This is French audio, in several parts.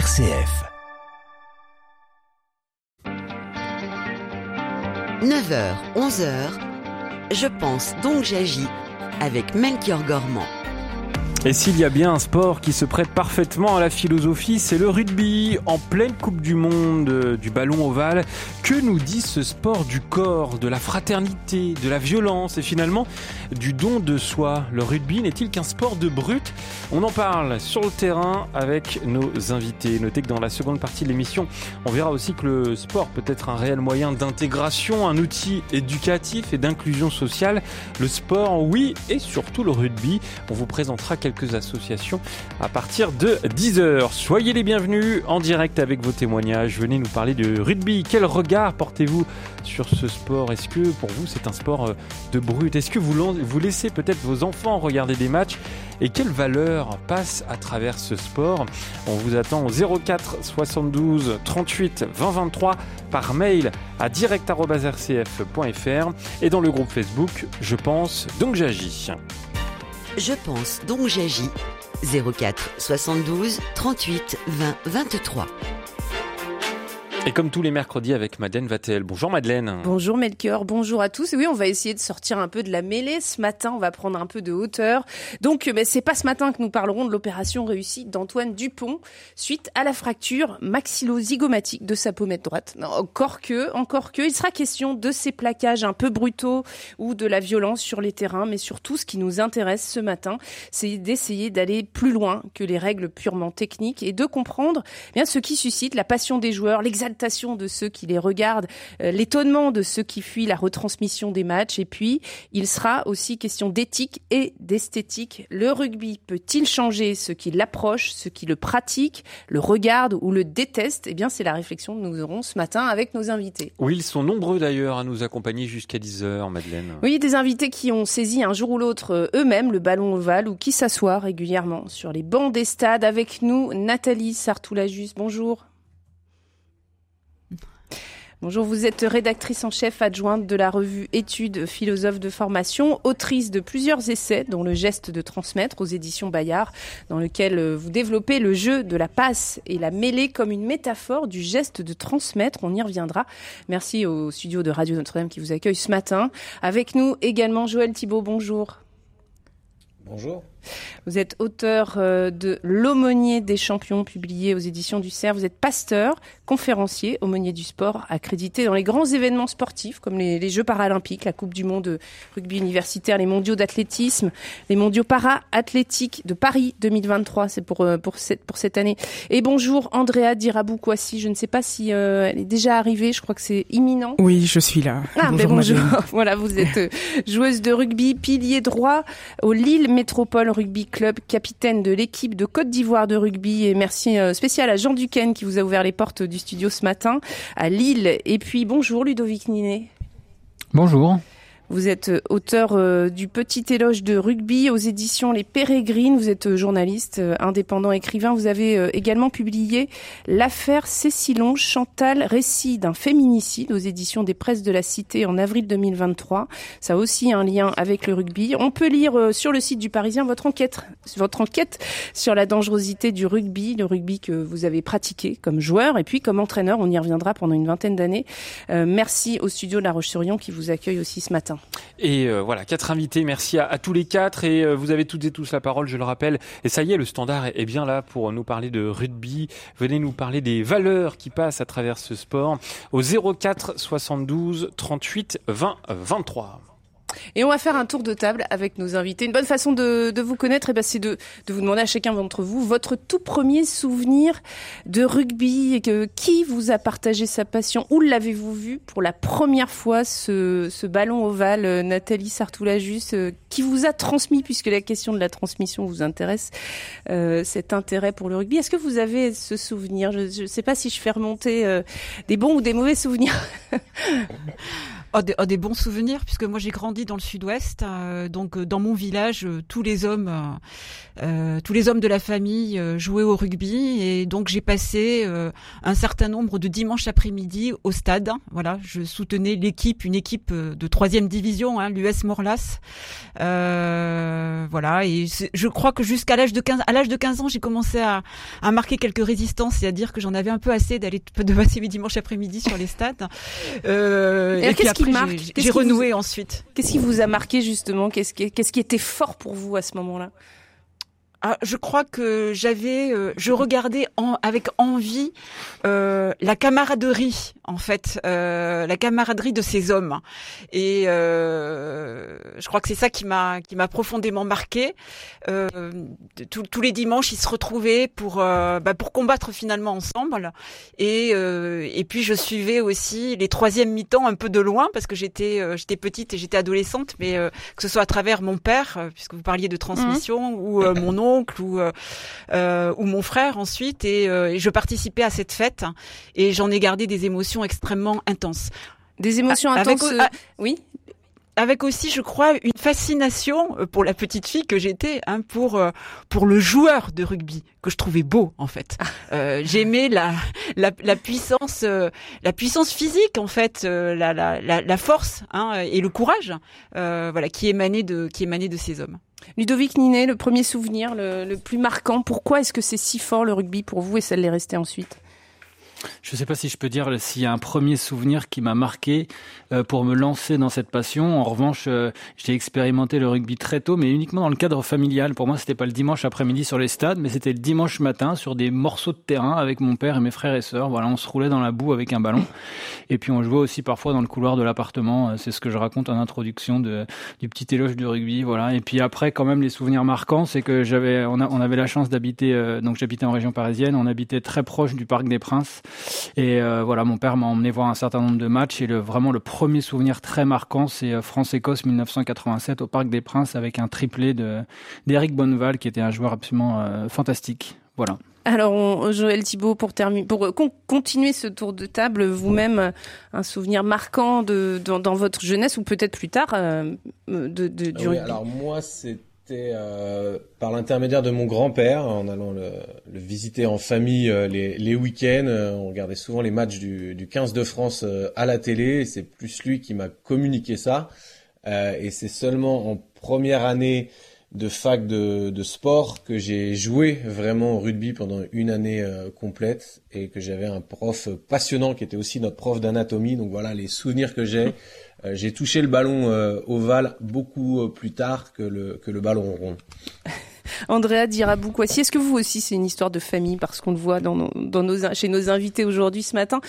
RCF. 9h, 11h, je pense donc j'agis avec Melchior Gormand. Et s'il y a bien un sport qui se prête parfaitement à la philosophie, c'est le rugby. En pleine Coupe du Monde du ballon ovale, que nous dit ce sport du corps, de la fraternité, de la violence et finalement du don de soi? Le rugby n'est-il qu'un sport de brute? On en parle sur le terrain avec nos invités. Notez que dans la seconde partie de l'émission, on verra aussi que le sport peut être un réel moyen d'intégration, un outil éducatif et d'inclusion sociale. Le sport, oui, et surtout le rugby. On vous présentera quelques associations à partir de 10h. Soyez les bienvenus en direct avec vos témoignages. Venez nous parler de rugby. Quel regard portez-vous sur ce sport? Est-ce que pour vous c'est un sport de brute? Est-ce que vous laissez peut-être vos enfants regarder des matchs? Et quelles valeurs passent à travers ce sport? On vous attend au 04 72 38 20 23 par mail à direct@rcf.fr et dans le groupe Facebook Je pense donc j'agis. Je pense donc j'agis. 04 72 38 20 23. Et comme tous les mercredis avec Madeleine Vatel. Bonjour Madeleine. Bonjour Melchior, bonjour à tous. Et oui, on va essayer de sortir un peu de la mêlée. Ce matin, on va prendre un peu de hauteur. Donc, c'est pas ce matin que nous parlerons de l'opération réussie d'Antoine Dupont suite à la fracture maxillo-zygomatique de sa pommette droite. Non, encore que, il sera question de ces plaquages un peu brutaux ou de la violence sur les terrains. Mais surtout, ce qui nous intéresse ce matin, c'est d'essayer d'aller plus loin que les règles purement techniques et de comprendre bien ce qui suscite la passion des joueurs, l'exaltation de ceux qui les regardent, l'étonnement de ceux qui fuient la retransmission des matchs. Et puis, il sera aussi question d'éthique et d'esthétique. Le rugby peut-il changer ceux qui l'approchent, ceux qui le pratiquent, le regardent ou le détestent? Eh bien, c'est la réflexion que nous aurons ce matin avec nos invités. Oui, ils sont nombreux d'ailleurs à nous accompagner jusqu'à 10h, Madeleine. Oui, des invités qui ont saisi un jour ou l'autre eux-mêmes le ballon ovale ou qui s'assoient régulièrement sur les bancs des stades. Avec nous, Nathalie Sartoulajus. Bonjour. Bonjour, vous êtes rédactrice en chef adjointe de la revue Études, philosophe de formation, autrice de plusieurs essais, dont Le geste de transmettre aux éditions Bayard, dans lequel vous développez le jeu de la passe et la mêlée comme une métaphore du geste de transmettre. On y reviendra. Merci au studio de Radio Notre-Dame qui vous accueille ce matin. Avec nous également Joël Thibault, bonjour. Bonjour. Vous êtes auteur de L'aumônier des champions, publié aux éditions du Cerf. Vous êtes pasteur, conférencier, aumônier du sport, accrédité dans les grands événements sportifs comme les Jeux paralympiques, la Coupe du monde de rugby universitaire, les mondiaux d'athlétisme, les mondiaux para-athlétiques de Paris 2023. C'est pour cette année. Et bonjour Andrea Dirabou-Kouassi. Je ne sais pas si elle est déjà arrivée. Je crois que c'est imminent. Oui, je suis là. Bonjour. Voilà, vous êtes joueuse de rugby, pilier droit au Lille Métropole Rugby Club, capitaine de l'équipe de Côte d'Ivoire de rugby, et merci spécial à Jean Duquesne qui vous a ouvert les portes du studio ce matin à Lille. Et puis bonjour Ludovic Ninet. Bonjour. Vous êtes auteur du Petit éloge de rugby aux éditions Les Pérégrines. Vous êtes journaliste, indépendant, écrivain. Vous avez également publié L'affaire Cécilon Chantal, récit d'un féminicide aux éditions des Presses de la Cité en avril 2023. Ça a aussi un lien avec le rugby. On peut lire sur le site du Parisien votre enquête sur la dangerosité du rugby, le rugby que vous avez pratiqué comme joueur et puis comme entraîneur. On y reviendra pendant une vingtaine d'années. Merci au studio de La Roche-sur-Yon qui vous accueille aussi ce matin. Et voilà, 4 invités, merci à tous les 4 et vous avez toutes et tous la parole, je le rappelle. Et ça y est, le standard est bien là pour nous parler de rugby. Venez nous parler des valeurs qui passent à travers ce sport au 04 72 38 20 23. Et on va faire un tour de table avec nos invités. Une bonne façon de vous connaître, c'est de vous demander à chacun d'entre vous votre tout premier souvenir de rugby. Et qui vous a partagé sa passion? Où l'avez-vous vu pour la première fois, ce ballon ovale? Nathalie Sartoulajus, qui vous a transmis, puisque la question de la transmission vous intéresse, cet intérêt pour le rugby. Est-ce que vous avez ce souvenir? Je ne sais pas si je fais remonter des bons ou des mauvais souvenirs. Des bons souvenirs, puisque moi j'ai grandi dans le sud-ouest, donc dans mon village, tous les hommes de la famille jouaient au rugby, et donc j'ai passé un certain nombre de dimanches après-midi au stade. Voilà, je soutenais une équipe de 3e division, l'US Morlas. Voilà, et je crois que jusqu'à l'âge de 15 ans, j'ai commencé à marquer quelques résistances, c'est-à-dire que j'en avais un peu assez de passer mes dimanches après-midi sur les stades. Et puis après, j'ai renoué ensuite. Qu'est-ce qui vous a marqué justement ? Qu'est-ce qui était fort pour vous à ce moment-là ? Je crois que je regardais avec envie la camaraderie, en fait, la camaraderie de ces hommes. Et je crois que c'est ça qui m'a profondément marqué. Tous les dimanches, ils se retrouvaient pour combattre finalement ensemble. Et puis je suivais aussi les 3e mi-temps un peu de loin, parce que j'étais petite et j'étais adolescente, mais que ce soit à travers mon père, puisque vous parliez de transmission, ou mon oncle, ou mon frère ensuite, et je participais à cette fête, et j'en ai gardé des émotions extrêmement intenses. Des émotions intenses, oui. Avec aussi, je crois, une fascination pour la petite fille que j'étais, pour le joueur de rugby, que je trouvais beau, en fait. J'aimais la puissance physique, en fait, la force, et le courage, qui émanait de ces hommes. Ludovic Ninet, le premier souvenir, le plus marquant. Pourquoi est-ce que c'est si fort le rugby pour vous et ça l'est resté ensuite ? Je ne sais pas si je peux dire s'il y a un premier souvenir qui m'a marqué pour me lancer dans cette passion. En revanche, j'ai expérimenté le rugby très tôt, mais uniquement dans le cadre familial. Pour moi, c'était pas le dimanche après-midi sur les stades, mais c'était le dimanche matin sur des morceaux de terrain avec mon père et mes frères et sœurs. Voilà, on se roulait dans la boue avec un ballon. Et puis on jouait aussi parfois dans le couloir de l'appartement. C'est ce que je raconte en introduction du petit éloge du rugby. Voilà. Et puis après, quand même, les souvenirs marquants, c'est que on avait la chance d'habiter, donc j'habitais en région parisienne. On habitait très proche du Parc des Princes. Et mon père m'a emmené voir un certain nombre de matchs, et vraiment le premier souvenir très marquant, c'est France-Écosse 1987 au Parc des Princes, avec un triplé d'Éric Bonneval, qui était un joueur absolument fantastique. Voilà. Alors, Joël Thibault, pour continuer ce tour de table, vous-même, un souvenir marquant dans votre jeunesse, ou peut-être plus tard, du rugby. Alors moi, c'était par l'intermédiaire de mon grand-père, en allant le visiter en famille les week-ends. On regardait souvent les matchs du 15 de France à la télé, et c'est plus lui qui m'a communiqué ça. Et c'est seulement en première année de fac de sport que j'ai joué vraiment au rugby pendant une année complète, et que j'avais un prof passionnant qui était aussi notre prof d'anatomie. Donc voilà les souvenirs que j'ai. J'ai touché le ballon ovale beaucoup plus tard que le ballon rond. Andrea Dirabou-Coissy, est-ce que vous aussi c'est une histoire de famille, parce qu'on le voit chez nos invités aujourd'hui ce matin,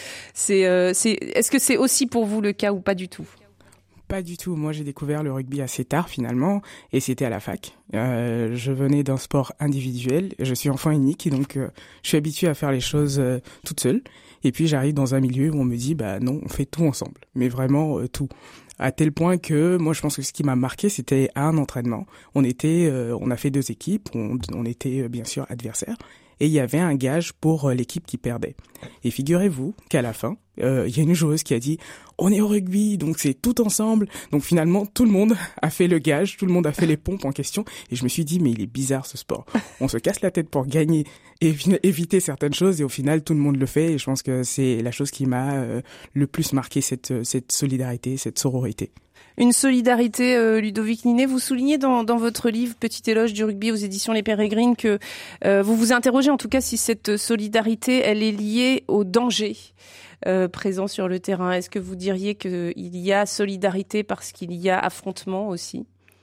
est-ce que c'est aussi pour vous le cas ou pas du tout ? Pas du tout. Moi, j'ai découvert le rugby assez tard, finalement, et c'était à la fac. Je venais d'un sport individuel. Je suis enfant unique, et donc je suis habitué à faire les choses toute seule. Et puis, j'arrive dans un milieu où on me dit, non, on fait tout ensemble. Mais vraiment tout. À tel point que, moi, je pense que ce qui m'a marqué, c'était à un entraînement. On a fait 2 équipes. On était, bien sûr, adversaires. Et il y avait un gage pour l'équipe qui perdait. Et figurez-vous qu'à la fin, il y a une joueuse qui a dit « On est au rugby, donc c'est tout ensemble ». Donc finalement, tout le monde a fait le gage, tout le monde a fait les pompes en question. Et je me suis dit « Mais il est bizarre ce sport. On se casse la tête pour gagner et éviter certaines choses. Et au final, tout le monde le fait. » Et je pense que c'est la chose qui m'a le plus marqué, cette solidarité, cette sororité. Une solidarité, Ludovic Ninet, vous soulignez dans votre livre Petit éloge du rugby aux éditions Les Pérégrines que vous vous interrogez en tout cas si cette solidarité, elle est liée au danger présent sur le terrain. Est-ce que vous diriez qu'il y a solidarité parce qu'il y a affrontement aussi ?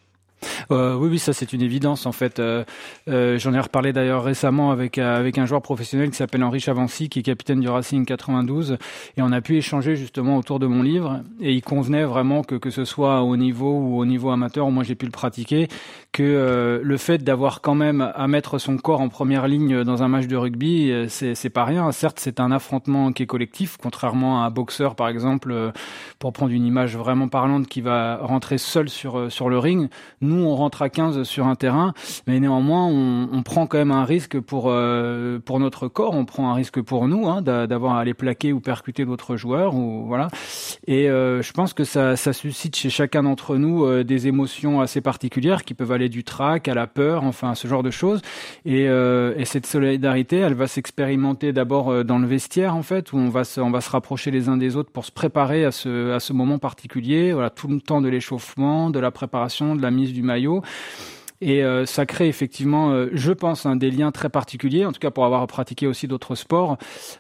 Oui, ça c'est une évidence en fait. J'en ai reparlé d'ailleurs récemment avec un joueur professionnel qui s'appelle Henri Chavancy, qui est capitaine du Racing 92, et on a pu échanger justement autour de mon livre, et il convenait vraiment que ce soit au niveau ou au niveau amateur, où moi j'ai pu le pratiquer, que le fait d'avoir quand même à mettre son corps en première ligne dans un match de rugby, c'est pas rien. Certes, c'est un affrontement qui est collectif, contrairement à un boxeur par exemple, pour prendre une image vraiment parlante, qui va rentrer seul sur le ring. nous on rentre à 15 sur un terrain, mais néanmoins on prend quand même un risque pour notre corps, on prend un risque pour nous, hein, d'avoir à aller plaquer ou percuter d'autres joueurs, ou voilà. Et je pense que ça suscite chez chacun d'entre nous des émotions assez particulières qui peuvent aller du trac à la peur, enfin ce genre de choses. Et cette solidarité, elle va s'expérimenter d'abord dans le vestiaire en fait, où on va se rapprocher les uns des autres pour se préparer à ce moment particulier. Voilà, tout le temps de l'échauffement, de la préparation, de la mise du maillot. Et ça crée effectivement, je pense, des liens très particuliers. En tout cas, pour avoir pratiqué aussi d'autres sports,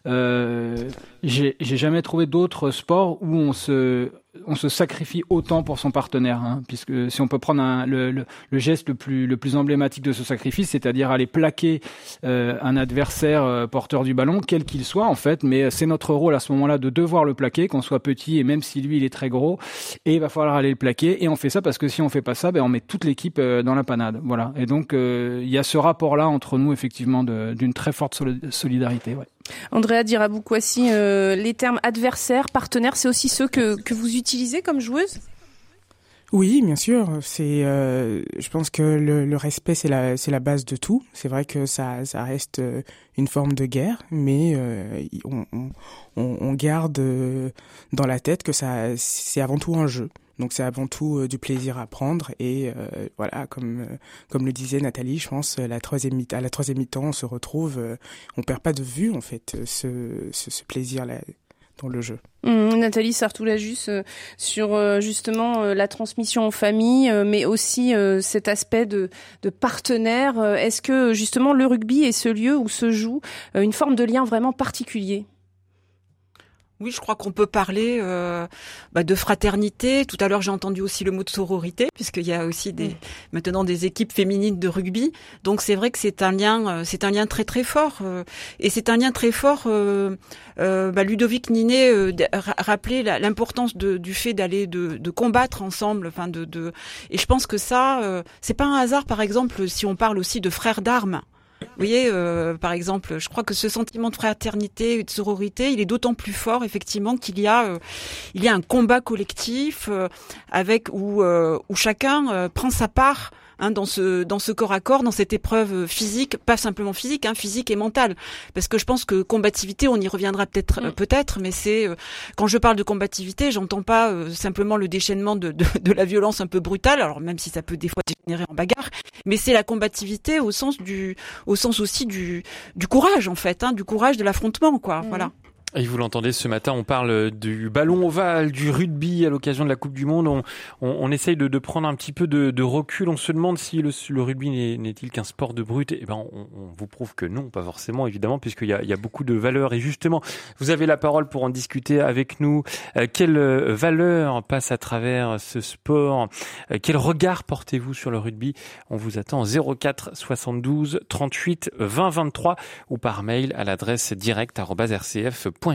j'ai jamais trouvé d'autres sports où on se sacrifie autant pour son partenaire, hein, puisque si on peut prendre le geste le plus emblématique de ce sacrifice, c'est-à-dire aller plaquer un adversaire porteur du ballon, quel qu'il soit en fait, mais c'est notre rôle à ce moment-là de devoir le plaquer, qu'on soit petit et même si lui il est très gros, et il va falloir aller le plaquer, et on fait ça parce que si on fait pas ça, on met toute l'équipe dans la panade, voilà. Et donc il y a ce rapport-là entre nous effectivement d'une très forte solidarité. Ouais. Andrea Diraboukouassi, les termes adversaire, partenaire, c'est aussi ceux que vous utilisez comme joueuse ? Oui, bien sûr. Je pense que le respect, c'est la base de tout. C'est vrai que ça reste une forme de guerre, mais on garde dans la tête que c'est avant tout un jeu. Donc c'est avant tout du plaisir à prendre et voilà, comme le disait Nathalie, je pense à la troisième mi-temps on se retrouve, on perd pas de vue en fait ce plaisir-là dans le jeu. Nathalie Sartoulajus, sur justement la transmission en famille, mais aussi cet aspect de partenaire. Est-ce que justement le rugby est ce lieu où se joue une forme de lien vraiment particulier ? Oui, je crois qu'on peut parler de fraternité. Tout à l'heure, j'ai entendu aussi le mot de sororité, puisqu'il y a aussi maintenant des équipes féminines de rugby. Donc c'est vrai que c'est un lien très très fort. Et c'est un lien très fort. Ludovic Ninet rappelait l'importance du fait d'aller de combattre ensemble. Enfin Et je pense que ça, c'est pas un hasard. Par exemple, si on parle aussi de frères d'armes. Vous voyez, par exemple, je crois que ce sentiment de fraternité et de sororité, il est d'autant plus fort, effectivement, qu'il y a un combat collectif où chacun prend sa part. Dans ce corps à corps, dans cette épreuve physique, pas simplement physique, physique et mentale. Parce que je pense que combativité, on y reviendra peut-être, mais c'est quand je parle de combativité, j'entends pas simplement le déchaînement de la violence un peu brutale, alors même si ça peut des fois dégénérer en bagarre, mais c'est la combativité au sens aussi du courage en fait, du courage de l'affrontement, quoi. Voilà. Et vous l'entendez, ce matin, on parle du ballon ovale, du rugby à l'occasion de la Coupe du Monde. On essaye de prendre un petit peu de recul. On se demande si le rugby n'est-il qu'un sport de brute. Et on vous prouve que non, pas forcément, évidemment, puisqu'il y a beaucoup de valeurs. Et justement, vous avez la parole pour en discuter avec nous. Quelle valeur passe à travers ce sport ? Quel regard portez-vous sur le rugby ? On vous attend 04 72 38 20 23 ou par mail à l'adresse direct@rcf.fr.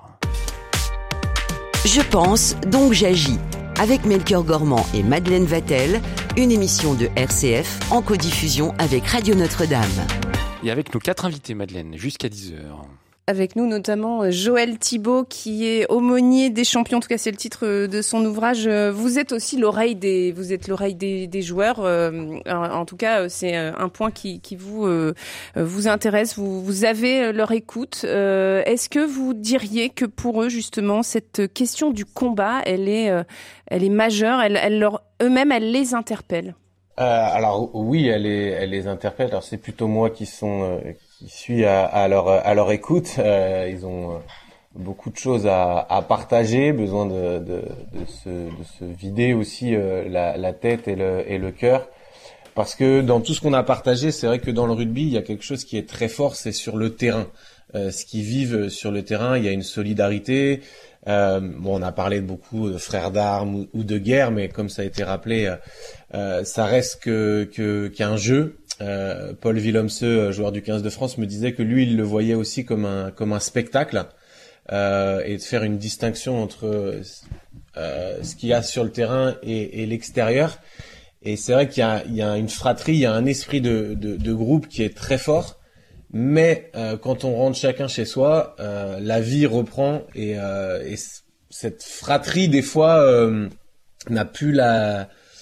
Je pense, donc j'agis. Avec Melchior Gormand et Madeleine Vatel, une émission de RCF en codiffusion avec Radio Notre-Dame. Et avec nos 4 invités, Madeleine, jusqu'à 10h. Avec nous notamment Joël Thibault qui est aumônier des champions, en tout cas c'est le titre de son ouvrage. Vous êtes aussi l'oreille des joueurs. En tout cas c'est un point qui vous intéresse. Vous avez leur écoute. Est-ce que vous diriez que pour eux justement cette question du combat elle est majeure, eux-mêmes elle les interpelle? Alors oui, elle les interpelle. Alors c'est plutôt moi qui suis à leur écoute. Ils ont beaucoup de choses à partager, besoin de se vider aussi la tête et le cœur. Parce que dans tout ce qu'on a partagé, c'est vrai que dans le rugby, il y a quelque chose qui est très fort, c'est sur le terrain. Ce qu'ils vivent sur le terrain, il y a une solidarité. On a parlé beaucoup de frères d'armes ou de guerre, mais comme ça a été rappelé, ça reste qu'un jeu. Paul Villemseux, joueur du 15 de France, me disait que lui, il le voyait aussi comme un spectacle, et de faire une distinction entre ce qu'il y a sur le terrain et l'extérieur. Et c'est vrai qu'il y a une fratrie, il y a un esprit de groupe qui est très fort. Mais quand on rentre chacun chez soi, la vie reprend et cette fratrie des fois n'a plus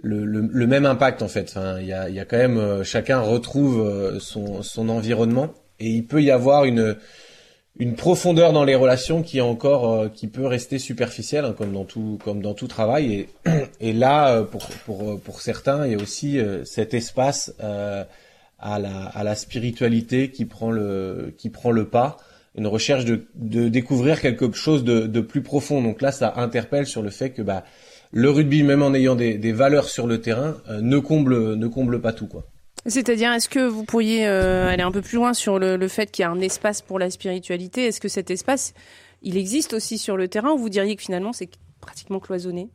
le même impact en fait. Enfin, il y a quand même chacun retrouve son environnement et il peut y avoir une profondeur dans les relations qui est encore qui peut rester superficielle, hein, comme dans tout travail. Et là pour certains il y a aussi cet espace à la spiritualité qui prend le pas, une recherche de découvrir quelque chose de plus profond. Donc là ça interpelle sur le fait que le rugby, même en ayant des valeurs sur le terrain, ne comble pas tout, quoi. C'est-à-dire, est-ce que vous pourriez aller un peu plus loin sur le fait qu'il y a un espace pour la spiritualité? Est-ce que cet espace, il existe aussi sur le terrain, ou vous diriez que finalement c'est pratiquement cloisonné?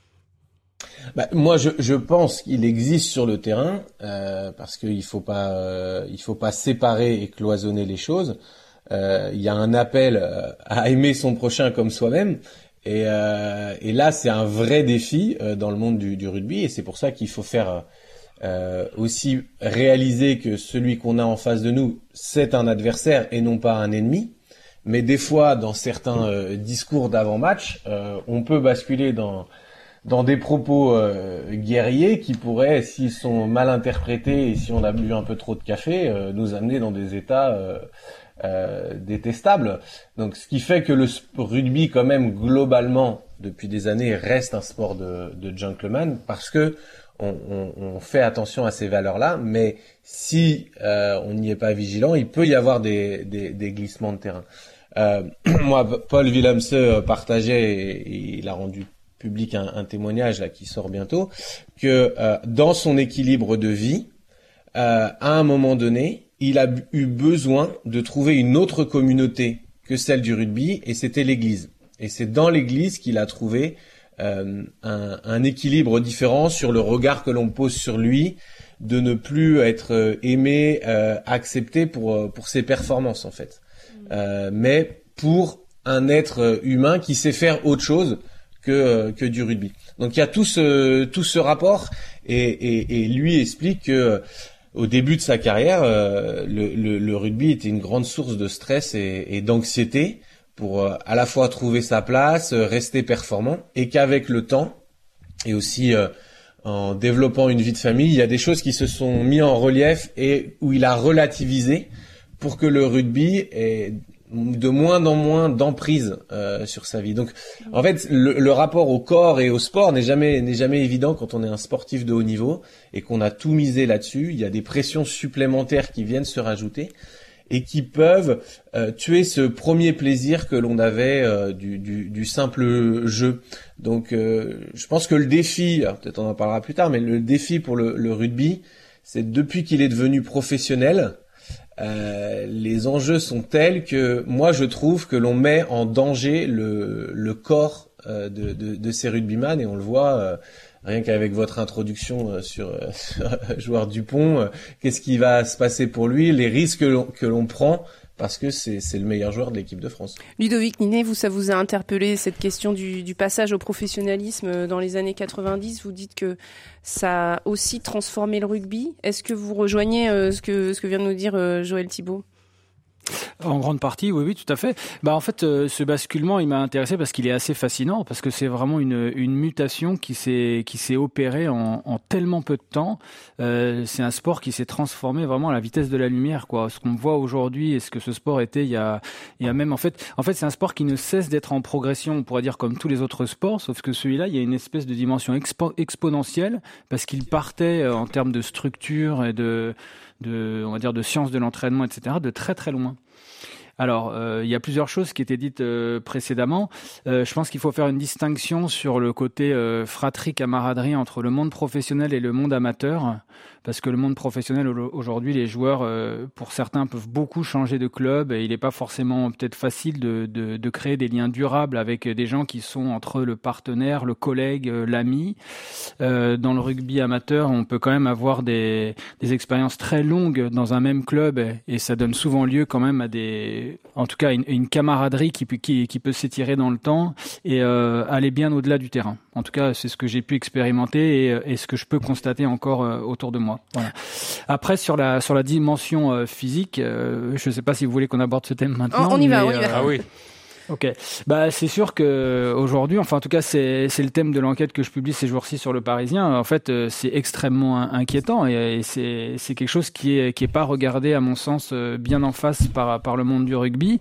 Moi, je pense qu'il existe sur le terrain, parce qu'il faut pas séparer et cloisonner les choses. Il y a un appel à aimer son prochain comme soi-même. Et là, c'est un vrai défi dans le monde du rugby, et c'est pour ça qu'il faut faire aussi réaliser que celui qu'on a en face de nous, c'est un adversaire et non pas un ennemi. Mais des fois, dans certains discours d'avant-match, on peut basculer dans des propos guerriers qui pourraient, s'ils sont mal interprétés et si on a bu un peu trop de café, nous amener dans des états détestable. Donc, ce qui fait que le rugby, quand même, globalement, depuis des années, reste un sport de gentleman, parce que on fait attention à ces valeurs-là. Mais si on n'y est pas vigilant, il peut y avoir des glissements de terrain. Moi, Paul Willemse partageait, et il a rendu public un témoignage là qui sort bientôt, que dans son équilibre de vie, à un moment donné, il a eu besoin de trouver une autre communauté que celle du rugby, et c'était l'église. Et c'est dans l'église qu'il a trouvé un équilibre différent sur le regard que l'on pose sur lui, de ne plus être aimé, accepté pour ses performances en fait, mais pour un être humain qui sait faire autre chose que du rugby. Donc il y a tout ce rapport, et lui explique que au début de sa carrière, le rugby était une grande source de stress et d'anxiété pour à la fois trouver sa place, rester performant, et qu'avec le temps, et aussi en développant une vie de famille, il y a des choses qui se sont mis en relief et où il a relativisé pour que le rugby ait de moins en moins d'emprise sur sa vie. Donc, en fait, le rapport au corps et au sport n'est jamais évident quand on est un sportif de haut niveau et qu'on a tout misé là-dessus. Il y a des pressions supplémentaires qui viennent se rajouter et qui peuvent tuer ce premier plaisir que l'on avait du simple jeu. Donc, je pense que le défi, alors peut-être on en parlera plus tard, mais le défi pour le rugby, c'est depuis qu'il est devenu professionnel, les enjeux sont tels que moi je trouve que l'on met en danger le corps de ces rugbyman, et on le voit rien qu'avec votre introduction sur joueur Dupont, qu'est-ce qui va se passer pour lui, les risques que l'on prend, parce que c'est le meilleur joueur de l'équipe de France. Ludovic Ninet, ça vous a interpellé, cette question du passage au professionnalisme dans les années 90. Vous dites que ça a aussi transformé le rugby. Est-ce que vous rejoignez ce que vient de nous dire Joël Thibault ? En grande partie, oui, tout à fait. En fait, ce basculement, il m'a intéressé parce qu'il est assez fascinant, parce que c'est vraiment une mutation qui s'est opérée en tellement peu de temps. C'est un sport qui s'est transformé vraiment à la vitesse de la lumière, quoi. Ce qu'on voit aujourd'hui et ce que ce sport était il y a même, en fait, c'est un sport qui ne cesse d'être en progression, on pourrait dire, comme tous les autres sports, sauf que celui-là, il y a une espèce de dimension exponentielle, parce qu'il partait en termes de structure et on va dire, de science de l'entraînement, etc., de très très loin. Alors, il y a plusieurs choses qui étaient dites précédemment. Je pense qu'il faut faire une distinction sur le côté fratrie, camaraderie entre le monde professionnel et le monde amateur, parce que le monde professionnel aujourd'hui, les joueurs, pour certains, peuvent beaucoup changer de club, et il n'est pas forcément peut-être facile de créer des liens durables avec des gens qui sont entre le partenaire, le collègue, l'ami. Dans le rugby amateur, on peut quand même avoir des expériences très longues dans un même club, et ça donne souvent lieu quand même à en tout cas une camaraderie qui peut s'étirer dans le temps et aller bien au-delà du terrain. En tout cas, c'est ce que j'ai pu expérimenter et ce que je peux constater encore autour de moi. Voilà. Après, sur la dimension physique, je ne sais pas si vous voulez qu'on aborde ce thème maintenant. On y va. Ah oui. Ok, bah c'est sûr que aujourd'hui, enfin en tout cas c'est le thème de l'enquête que je publie ces jours-ci sur Le Parisien. En fait, c'est extrêmement inquiétant et c'est quelque chose qui est pas regardé à mon sens bien en face par le monde du rugby.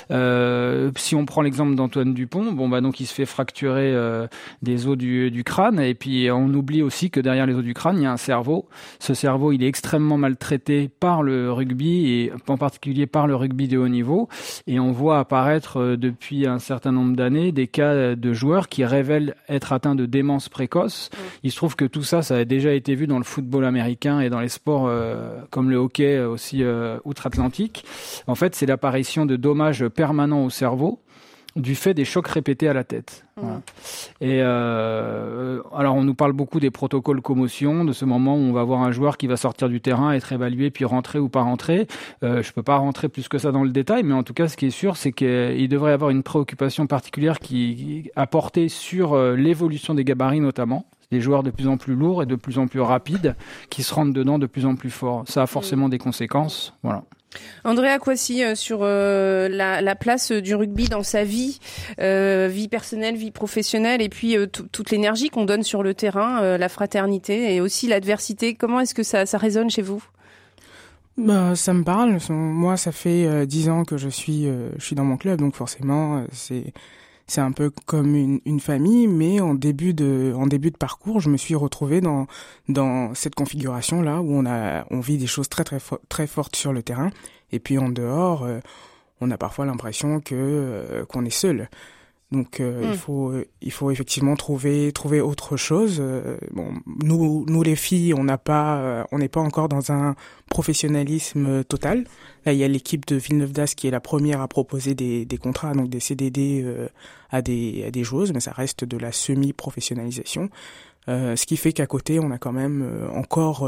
Si on prend l'exemple d'Antoine Dupont, bon bah donc il se fait fracturer des os du crâne et puis on oublie aussi que derrière les os du crâne il y a un cerveau. Ce cerveau il est extrêmement maltraité par le rugby et en particulier par le rugby de haut niveau et on voit apparaître depuis un certain nombre d'années des cas de joueurs qui révèlent être atteints de démence précoce. Il se trouve que tout ça a déjà été vu dans le football américain et dans les sports comme le hockey aussi outre-Atlantique. En fait, c'est l'apparition de dommages permanents au cerveau du fait des chocs répétés à la tête. Voilà. Et alors on nous parle beaucoup des protocoles commotion, de ce moment où on va voir un joueur qui va sortir du terrain, être évalué, puis rentrer ou pas rentrer. Je peux pas rentrer plus que ça dans le détail, mais en tout cas, ce qui est sûr, c'est qu'il devrait y avoir une préoccupation particulière qui a porté sur l'évolution des gabarits notamment. Des joueurs de plus en plus lourds et de plus en plus rapides qui se rentrent dedans de plus en plus fort. Ça a forcément des conséquences. Voilà. Andrea Kwasi, sur la place du rugby dans sa vie, vie personnelle, vie professionnelle, et puis toute l'énergie qu'on donne sur le terrain, la fraternité et aussi l'adversité. Comment est-ce que ça résonne chez vous ? Bah, ça me parle. Moi, ça fait 10 ans que je suis dans mon club, donc forcément, c'est un peu comme une famille, mais en début de parcours, je me suis retrouvé dans cette configuration là où on vit des choses très très fortes sur le terrain, et puis en dehors, on a parfois l'impression qu'on est seul. Donc il faut effectivement trouver autre chose. Bon, nous les filles, on n'est pas encore dans un professionnalisme total. Là, il y a l'équipe de Villeneuve d'Ascq qui est la première à proposer des contrats, donc des CDD à des joueuses, mais ça reste de la semi-professionnalisation. Ce qui fait qu'à côté, on a quand même encore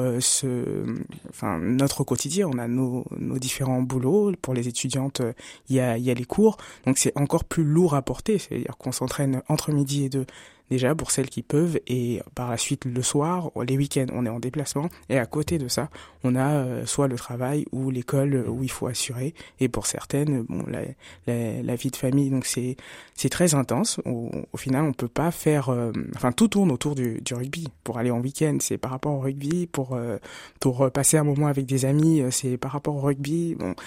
notre quotidien. On a nos différents boulots. Pour les étudiantes, il y a les cours. Donc c'est encore plus lourd à porter. C'est-à-dire qu'on s'entraîne entre midi et 2 déjà pour celles qui peuvent, et par la suite le soir, les week-ends, on est en déplacement. Et à côté de ça, on a soit le travail ou l'école où il faut assurer. Et pour certaines, bon, la vie de famille. Donc c'est très intense. Au final, on peut pas faire. Tout tourne autour du rugby. Pour aller en week-end, c'est par rapport au rugby. Pour passer un moment avec des amis, c'est par rapport au rugby. Bon,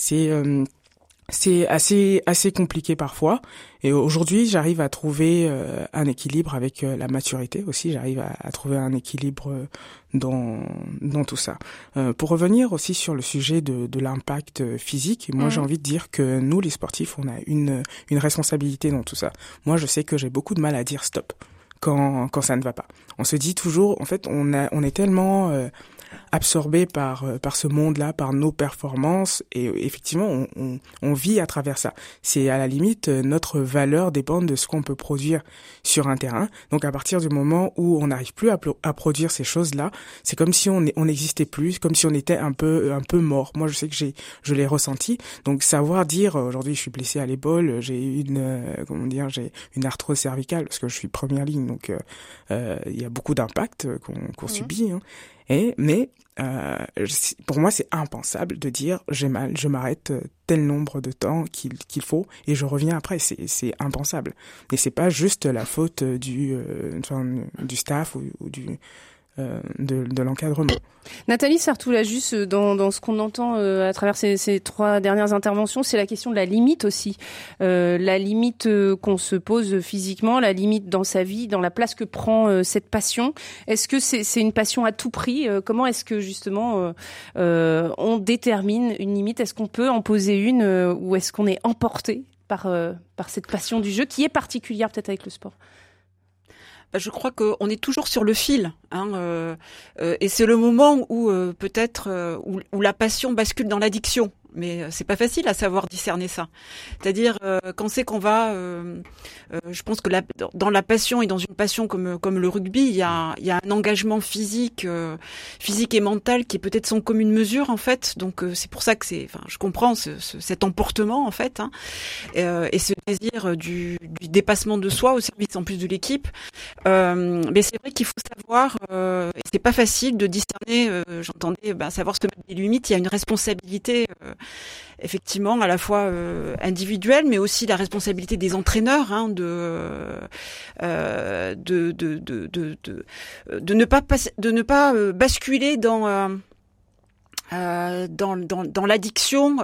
c'est assez compliqué parfois, et aujourd'hui j'arrive à trouver un équilibre avec la maturité aussi. J'arrive à trouver un équilibre dans tout ça. Pour revenir aussi sur le sujet de l'impact physique, moi j'ai envie de dire que nous les sportifs, on a une responsabilité dans tout ça. Moi je sais que j'ai beaucoup de mal à dire stop quand ça ne va pas. On se dit toujours, en fait on est tellement absorbé par ce monde-là, par nos performances, et effectivement on vit à travers ça. C'est à la limite notre valeur dépend de ce qu'on peut produire sur un terrain. Donc à partir du moment où on n'arrive plus à produire ces choses-là, c'est comme si on n'existait plus, comme si on était un peu mort. Moi je sais que je l'ai ressenti. Donc savoir dire aujourd'hui je suis blessé à l'épaule, j'ai une arthrose cervicale parce que je suis première ligne, donc il y a beaucoup d'impacts qu'on subit, hein. Mais pour moi c'est impensable de dire j'ai mal, je m'arrête tel nombre de temps qu'il faut et je reviens après. C'est impensable, et c'est pas juste la faute du staff ou de l'encadrement. Nathalie Sartoula-Just, dans ce qu'on entend à travers ces 3 dernières interventions, c'est la question de la limite aussi. La limite qu'on se pose physiquement, la limite dans sa vie, dans la place que prend cette passion. Est-ce que c'est une passion à tout prix ? Comment est-ce que justement on détermine une limite ? Est-ce qu'on peut en poser une ou est-ce qu'on est emporté par cette passion du jeu qui est particulière peut-être avec le sport ? Je crois qu'on est toujours sur le fil, hein, et c'est le moment où peut-être où la passion bascule dans l'addiction. Mais c'est pas facile à savoir discerner ça. C'est-à-dire quand c'est qu'on va, je pense que dans la passion et dans une passion comme le rugby, il y a un engagement physique et mental qui est peut-être sans commune mesure en fait. Donc c'est pour ça que je comprends cet emportement en fait, hein, et ce désir du dépassement de soi au service en plus de l'équipe. Mais c'est vrai qu'il faut savoir, et c'est pas facile de discerner. J'entendais savoir se mettre des limites. Il y a une responsabilité effectivement à la fois individuelle, mais aussi la responsabilité des entraîneurs de ne pas basculer dans l'addiction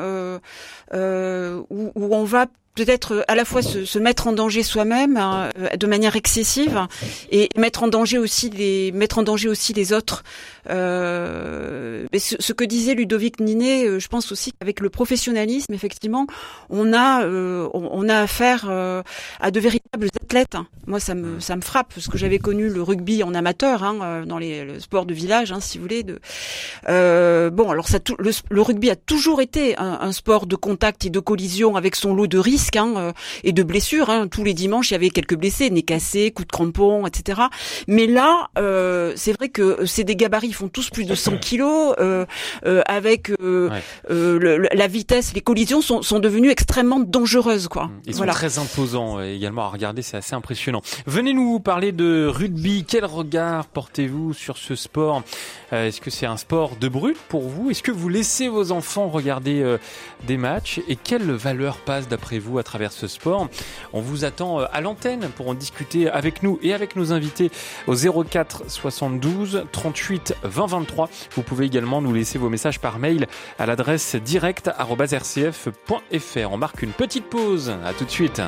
où on va peut-être à la fois se mettre en danger soi-même de manière excessive et mettre en danger aussi les autres. Mais ce que disait Ludovic Ninet, je pense aussi qu'avec le professionnalisme, effectivement, on a affaire à de véritables athlètes. Moi, ça me frappe parce que j'avais connu le rugby en amateur dans le sport de village, si vous voulez. Bon, alors le rugby a toujours été un sport de contact et de collision avec son lot de risques et de blessures. Tous les dimanches, il y avait quelques blessés, nez cassé, coups de crampon, etc. Mais là, c'est vrai que c'est des gabarits, ils font tous plus de 100 kilos, avec la vitesse, les collisions sont devenues extrêmement dangereuses, quoi. Ils sont très imposants également à regarder, c'est assez impressionnant. Venez nous parler de rugby. Quel regard portez-vous sur ce sport ? Est-ce que c'est un sport de brut pour vous ? Est-ce que vous laissez vos enfants regarder des matchs ? Et quelle valeur passe d'après vous à travers ce sport ? On vous attend à l'antenne pour en discuter avec nous et avec nos invités au 04 72 38 20 23. Vous pouvez également nous laisser vos messages par mail à l'adresse direct@rcf.fr. On marque une petite pause. À tout de suite.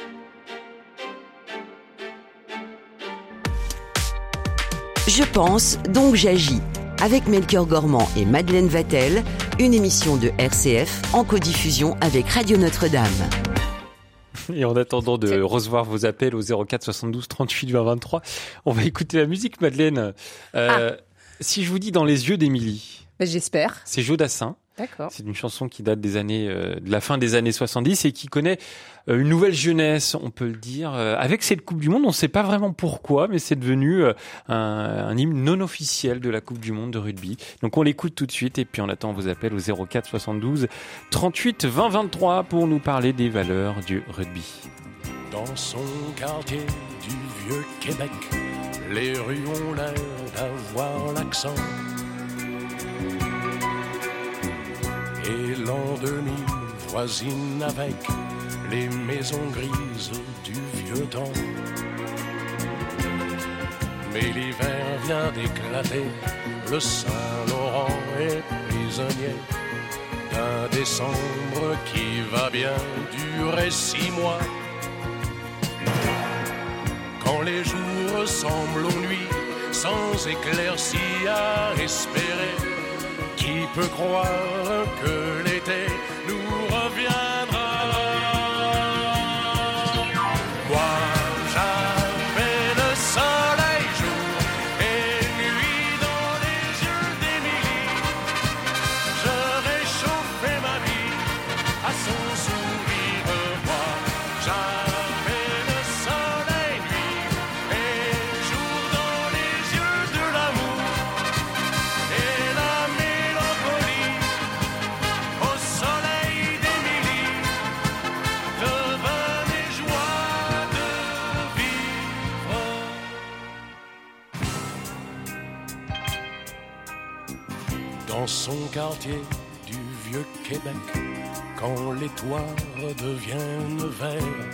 Je pense, donc j'agis. Avec Melchior Gormand et Madeleine Vatel, une émission de RCF en codiffusion avec Radio Notre-Dame. Et en attendant de recevoir vos appels au 04 72 38 20 23, on va écouter la musique, Madeleine. Si je vous dis Dans les yeux d'Émilie. J'espère. C'est Jodassin. D'accord. C'est une chanson qui date de la fin des années 70 et qui connaît une nouvelle jeunesse, on peut le dire. Avec cette Coupe du Monde, on ne sait pas vraiment pourquoi, mais c'est devenu un hymne non officiel de la Coupe du Monde de rugby. Donc on l'écoute tout de suite et puis on attend vos appels au 04 72 38 20 23 pour nous parler des valeurs du rugby. Dans son quartier du vieux Québec, les rues ont l'air d'avoir l'accent. Et l'an 2000 voisine avec les maisons grises du vieux temps. Mais l'hiver vient d'éclater, le Saint-Laurent est prisonnier d'un décembre qui va bien durer 6 mois. Quand les jours ressemblent aux nuits, sans éclaircie à espérer, qui peut croire que l'été nous reviendra? Moi, j'avais le soleil jour et nuit dans les yeux d'Émilie. Je réchauffais ma vie à son sourire. Moi, j'avais le soleil nuit et jour dans les yeux de l'amour et la mélancolie au soleil d'Émilie devint mes joies de vivre. Dans son quartier du vieux Québec, quand les toits deviennent verts,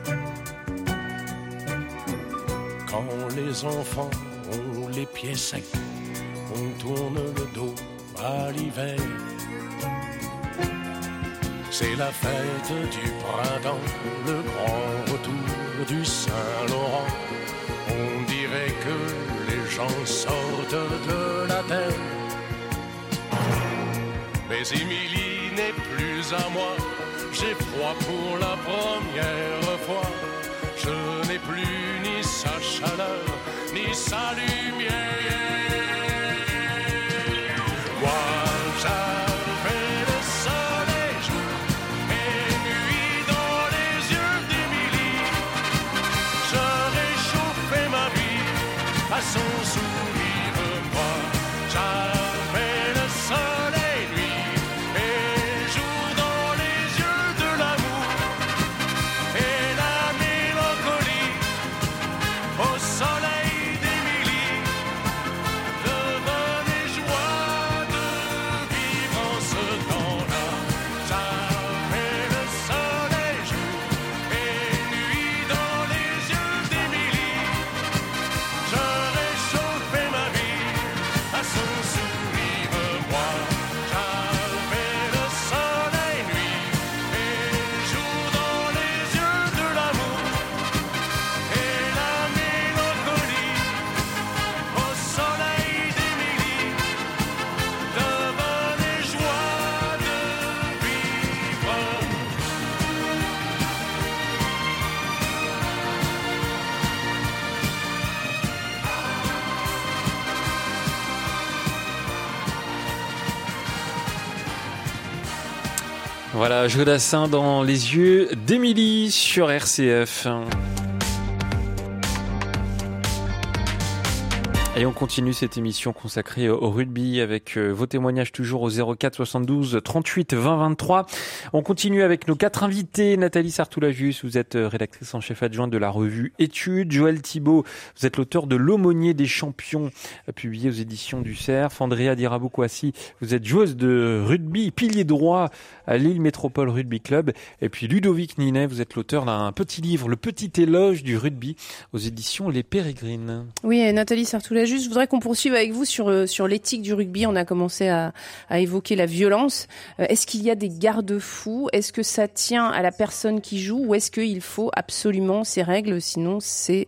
quand les enfants ont les pieds secs, on tourne le dos à l'hiver. C'est la fête du printemps, le grand retour du Saint-Laurent. On dirait que les gens sortent de la terre. Mais Émilie n'est plus à moi, j'ai froid pour la première fois. Je n'ai plus ni sa chaleur, ni sa lumière. Moi, j'avais le soleil jour et nuit dans les yeux d'Émilie. Je réchauffais ma vie à son sourire. Moi, j'avais le soleil nuit et jour dans les yeux de l'amour et la mélancolie au soleil d'Émilie Voilà, Jodassin dans les yeux d'Émilie sur RCF. Et on continue cette émission consacrée au rugby avec vos témoignages toujours au 04 72 38 20 23. On continue avec nos 4 invités. Nathalie Sartoulajus, vous êtes rédactrice en chef adjointe de la revue Études. Joël Thibault, vous êtes l'auteur de L'aumônier des champions, publié aux éditions du Cerf. Andrea Dirabou-Kouassi, vous êtes joueuse de rugby, pilier droit à Lille Métropole Rugby Club. Et puis Ludovic Ninet, vous êtes l'auteur d'un petit livre, Le petit éloge du rugby, aux éditions Les Pérégrines. Oui, et Nathalie Sartoulajus, je voudrais qu'on poursuive avec vous sur l'éthique du rugby. On a commencé à évoquer la violence. Est-ce qu'il y a des garde-fous? Est-ce que ça tient à la personne qui joue ou est-ce qu'il faut absolument ces règles? Sinon, c'est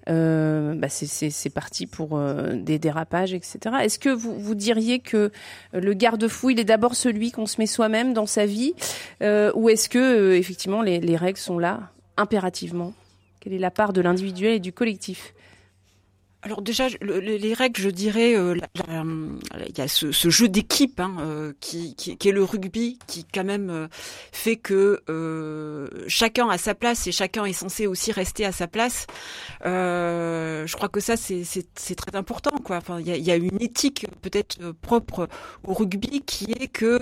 parti pour des dérapages, etc. Est-ce que vous diriez que le garde-fou, il est d'abord celui qu'on se met soi-même dans sa vie, ou est-ce que effectivement les règles sont là impérativement? Quelle est la part de l'individuel et du collectif? Alors déjà, les règles, je dirais, il y a ce jeu d'équipe qui est le rugby, qui quand même fait que chacun a sa place et chacun est censé aussi rester à sa place. Je crois que ça c'est très important, quoi. Enfin, il y a une éthique peut-être propre au rugby qui est que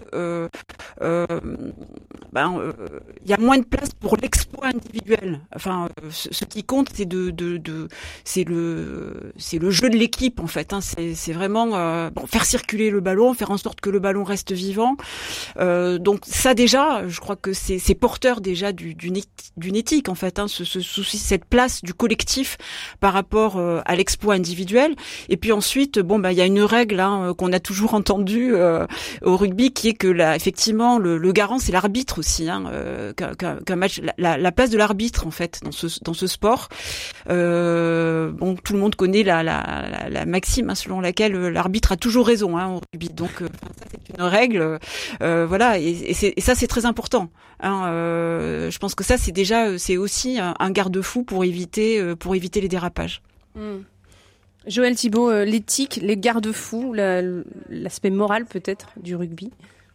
il y a moins de place pour l'exploit individuel. Enfin, ce qui compte, c'est le jeu de l'équipe, en fait. C'est vraiment faire circuler le ballon, faire en sorte que le ballon reste vivant. Donc ça déjà, je crois que c'est porteur déjà d'une éthique, en fait. Ce souci, cette place du collectif par rapport à l'exploit individuel. Et puis ensuite, il y a une règle qu'on a toujours entendue au rugby, qui est que effectivement le garant, c'est l'arbitre aussi. Qu'un match, la place de l'arbitre, en fait, dans ce sport. Tout le monde connaît la maxime selon laquelle l'arbitre a toujours raison au rugby. Donc ça c'est une règle, voilà, et ça c'est très important. Je pense que ça c'est aussi un garde-fou pour éviter les dérapages. Joël Thibault, l'éthique, les garde-fous, l'aspect moral peut-être du rugby.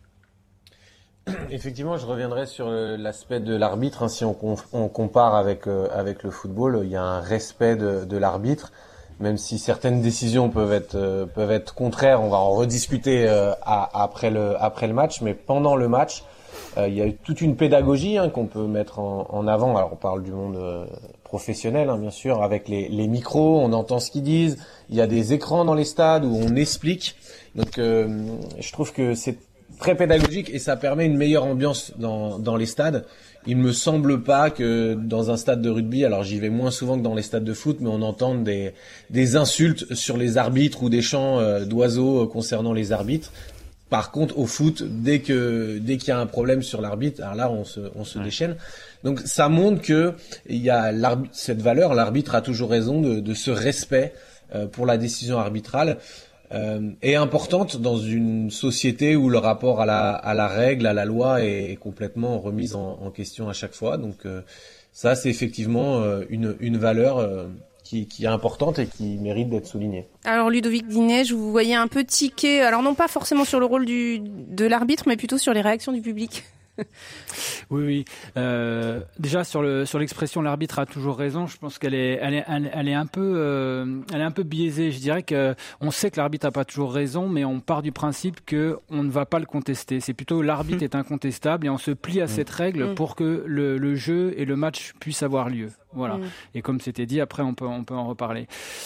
Effectivement, je reviendrai sur l'aspect de l'arbitre. Si on compare avec le football, il y a un respect de l'arbitre. Même si certaines décisions peuvent être contraires, on va en rediscuter après le match. Mais pendant le match, il y a toute une pédagogie qu'on peut mettre en avant. Alors on parle du monde professionnel, bien sûr, avec les micros, on entend ce qu'ils disent. Il y a des écrans dans les stades où on explique. Donc je trouve que c'est très pédagogique et ça permet une meilleure ambiance dans les stades. Il me semble pas que dans un stade de rugby, alors j'y vais moins souvent que dans les stades de foot, mais on entend des insultes sur les arbitres ou des chants d'oiseaux concernant les arbitres. Par contre, au foot, dès qu'il y a un problème sur l'arbitre, alors là on se déchaîne. Donc ça montre que il y a cette valeur, l'arbitre a toujours raison de ce respect pour la décision arbitrale. Est importante dans une société où le rapport à la règle, à la loi est complètement remise en question à chaque fois. Donc ça, c'est effectivement une valeur qui est importante et qui mérite d'être soulignée. Alors Ludovic Ninet, je vous voyais un peu tiquer, alors non pas forcément sur le rôle de l'arbitre, mais plutôt sur les réactions du public. Oui. Déjà sur l'expression l'arbitre a toujours raison, je pense qu'elle est un peu biaisée. Je dirais que on sait que l'arbitre a pas toujours raison, mais on part du principe que on ne va pas le contester. C'est plutôt l'arbitre est incontestable et on se plie à cette règle pour que le jeu et le match puissent avoir lieu. Voilà. Et comme c'était dit, après on peut en reparler.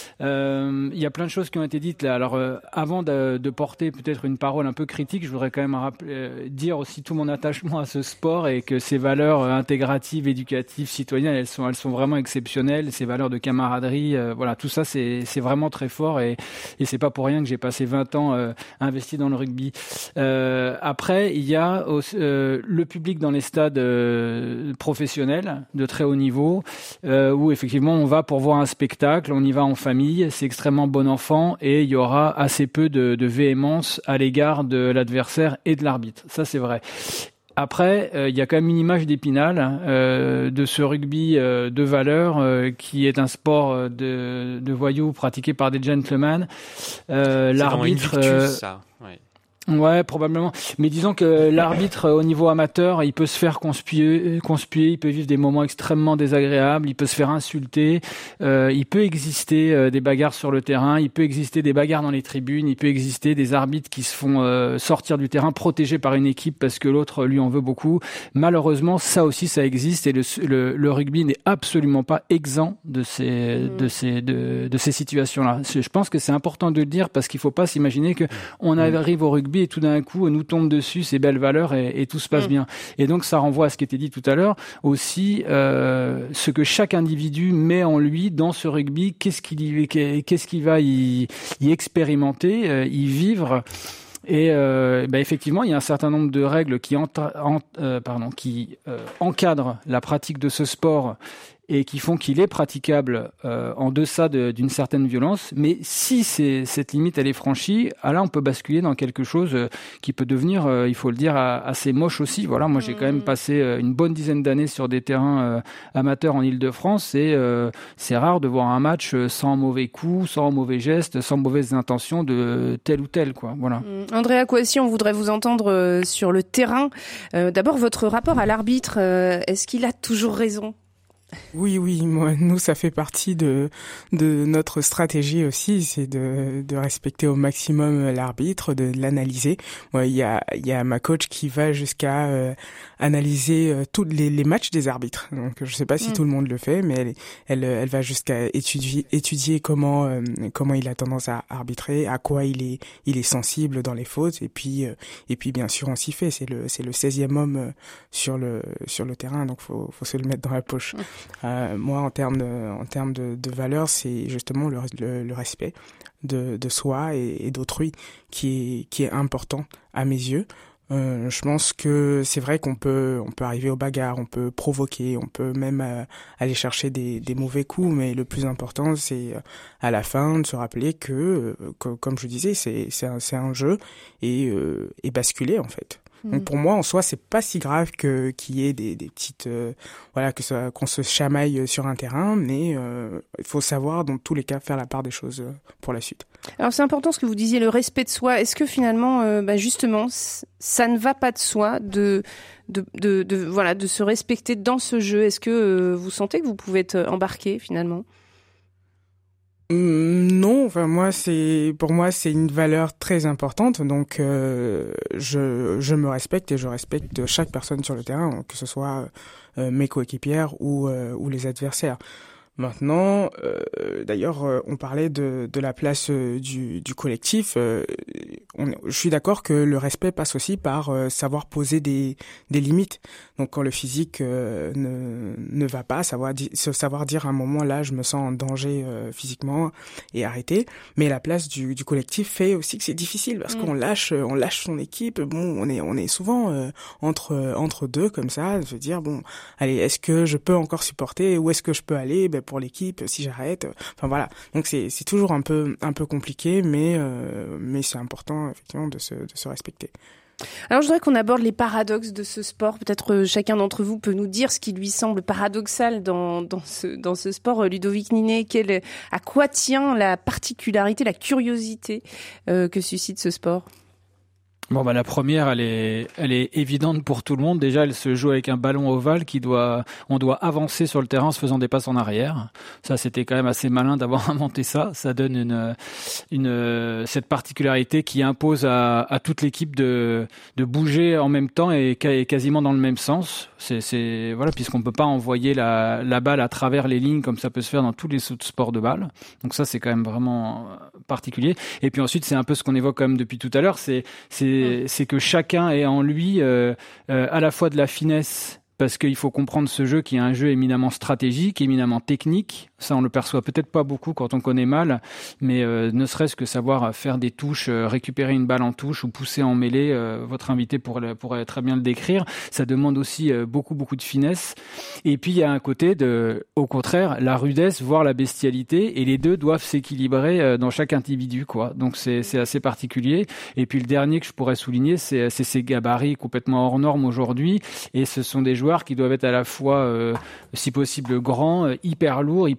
Il y a plein de choses qui ont été dites là. Alors avant de porter peut-être une parole un peu critique, je voudrais quand même dire aussi tout mon attachement à ce sport et que ces valeurs intégratives, éducatives, citoyennes, elles sont vraiment exceptionnelles. Ces valeurs de camaraderie, voilà, tout ça c'est vraiment très fort et c'est pas pour rien que j'ai passé 20 ans investi dans le rugby. Après, il y a le public dans les stades professionnels de très haut niveau. Où effectivement on va pour voir un spectacle, on y va en famille, c'est extrêmement bon enfant et il y aura assez peu de véhémence à l'égard de l'adversaire et de l'arbitre. Ça c'est vrai. Après, il y a quand même une image d'Épinal de ce rugby de valeur qui est un sport de voyous pratiqué par des gentlemen. C'est L'arbitre, vraiment une virtus, ça. Ouais. Ouais, probablement. Mais disons que l'arbitre au niveau amateur, il peut se faire conspuer, il peut vivre des moments extrêmement désagréables, il peut se faire insulter, il peut exister des bagarres sur le terrain, il peut exister des bagarres dans les tribunes, il peut exister des arbitres qui se font sortir du terrain protégés par une équipe parce que l'autre lui en veut beaucoup. Malheureusement, ça aussi, ça existe et le rugby n'est absolument pas exempt de ces situations-là. Je pense que c'est important de le dire parce qu'il faut pas s'imaginer que on arrive au rugby et tout d'un coup, on nous tombe dessus ces belles valeurs et tout se passe bien. Et donc, ça renvoie à ce qui était dit tout à l'heure, aussi ce que chaque individu met en lui dans ce rugby, qu'est-ce qu'il va y expérimenter, y vivre. Et effectivement, il y a un certain nombre de règles qui encadrent la pratique de ce sport et qui font qu'il est praticable en deçà d'une certaine violence. Mais si cette limite elle est franchie, là on peut basculer dans quelque chose qui peut devenir, il faut le dire, assez moche aussi. Voilà, moi j'ai quand même passé une bonne dizaine d'années sur des terrains amateurs en Île-de-France et c'est rare de voir un match sans mauvais coups, sans mauvais gestes, sans mauvaises intentions de tel ou tel, quoi. Voilà. Andrea Kouassi, on voudrait vous entendre sur le terrain. D'abord, votre rapport à l'arbitre, est-ce qu'il a toujours raison ? Oui, nous, ça fait partie de notre stratégie aussi, c'est de respecter au maximum l'arbitre, de l'analyser. Moi, il y a ma coach qui va jusqu'à analyser tous les matchs des arbitres. Donc, je sais pas si tout le monde le fait, mais elle va jusqu'à étudier comment il a tendance à arbitrer, à quoi il est sensible dans les fautes, et puis bien sûr on s'y fait. C'est le 16e homme sur le terrain, donc faut se le mettre dans la poche. Moi, en termes de valeurs, c'est justement le respect de soi et d'autrui qui est important à mes yeux. Je pense que c'est vrai qu'on peut arriver aux bagarres, on peut provoquer, on peut même aller chercher des mauvais coups, mais le plus important, c'est à la fin de se rappeler que comme je disais, c'est un jeu et basculer en fait. Donc pour moi, en soi, c'est pas si grave qu'il y ait des petites qu'on se chamaille sur un terrain, mais il faut savoir dans tous les cas faire la part des choses pour la suite. Alors c'est important ce que vous disiez, le respect de soi. Est-ce que finalement, justement, ça ne va pas de soi de se respecter dans ce jeu? Est-ce que vous sentez que vous pouvez être embarqué finalement? Non, enfin pour moi c'est une valeur très importante, donc je me respecte et je respecte chaque personne sur le terrain, que ce soit mes coéquipières ou les adversaires. Maintenant, d'ailleurs, on parlait de la place du collectif. Je suis d'accord que le respect passe aussi par savoir poser des limites. Donc, quand le physique ne va pas, savoir dire à un moment là, je me sens en danger physiquement et arrêter. Mais la place du collectif fait aussi que c'est difficile parce qu'on lâche son équipe. Bon, on est souvent entre deux comme ça, de se dire bon, allez, est-ce que je peux encore supporter, où est-ce que je peux aller? Pour l'équipe, si j'arrête, enfin voilà. Donc c'est toujours un peu compliqué, mais c'est important effectivement de se respecter. Alors je voudrais qu'on aborde les paradoxes de ce sport. Peut-être chacun d'entre vous peut nous dire ce qui lui semble paradoxal dans ce sport. Ludovic Ninet, à quoi tient la particularité, la curiosité que suscite ce sport? Bon, la première, elle est évidente pour tout le monde. Déjà, elle se joue avec un ballon ovale on doit avancer sur le terrain en se faisant des passes en arrière. Ça, c'était quand même assez malin d'avoir inventé ça. Ça donne cette particularité qui impose à toute l'équipe de bouger en même temps et quasiment dans le même sens. Voilà, puisqu'on peut pas envoyer la balle à travers les lignes comme ça peut se faire dans tous les autres sports de balle. Donc ça, c'est quand même vraiment particulier. Et puis ensuite, c'est un peu ce qu'on évoque quand même depuis tout à l'heure. C'est que chacun ait en lui à la fois de la finesse, parce qu'il faut comprendre ce jeu qui est un jeu éminemment stratégique, éminemment technique. Ça, on le perçoit peut-être pas beaucoup quand on connaît mal, mais ne serait-ce que savoir faire des touches, récupérer une balle en touche ou pousser en mêlée, votre invité pourrait très bien le décrire. Ça demande aussi beaucoup de finesse. Et puis, il y a un côté au contraire, la rudesse, voire la bestialité, et les deux doivent s'équilibrer dans chaque individu, quoi. Donc, c'est assez particulier. Et puis, le dernier que je pourrais souligner, c'est ces gabarits complètement hors normes aujourd'hui, et ce sont des joueurs qui doivent être à la fois, si possible, grands, hyper lourds, hyper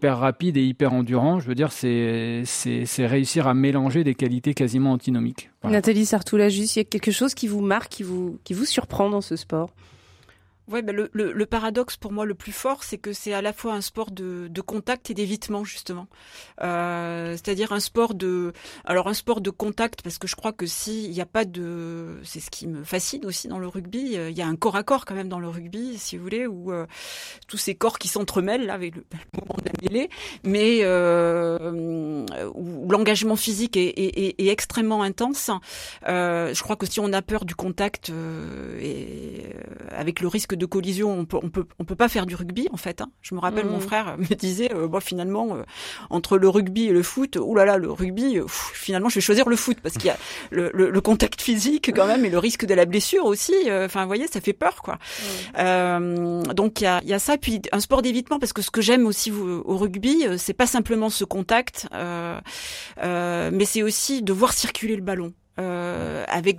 hyper rapide et hyper endurant. Je veux dire, c'est réussir à mélanger des qualités quasiment antinomiques. Voilà. Nathalie Sartoulajus, il y a quelque chose qui vous marque, qui vous surprend dans ce sport? Ouais, ben le paradoxe pour moi le plus fort, c'est que c'est à la fois un sport de contact et d'évitement justement. C'est-à-dire un sport de contact, parce que je crois que s'il n'y a pas de, c'est ce qui me fascine aussi dans le rugby. Il y a un corps à corps quand même dans le rugby, si vous voulez, où tous ces corps qui s'entremêlent là avec le moment de la mêlée, mais où l'engagement physique est extrêmement intense. Je crois que si on a peur du contact avec le risque de collision, on peut pas faire du rugby en fait. Hein. Je me rappelle, mon frère me disait, finalement, entre le rugby et le foot, oulala, le rugby, finalement, je vais choisir le foot parce qu'il y a le contact physique quand même et le risque de la blessure aussi. Enfin, vous voyez, ça fait peur, quoi. Donc il y a ça, puis un sport d'évitement, parce que ce que j'aime aussi au rugby, c'est pas simplement ce contact, mais c'est aussi de voir circuler le ballon. Avec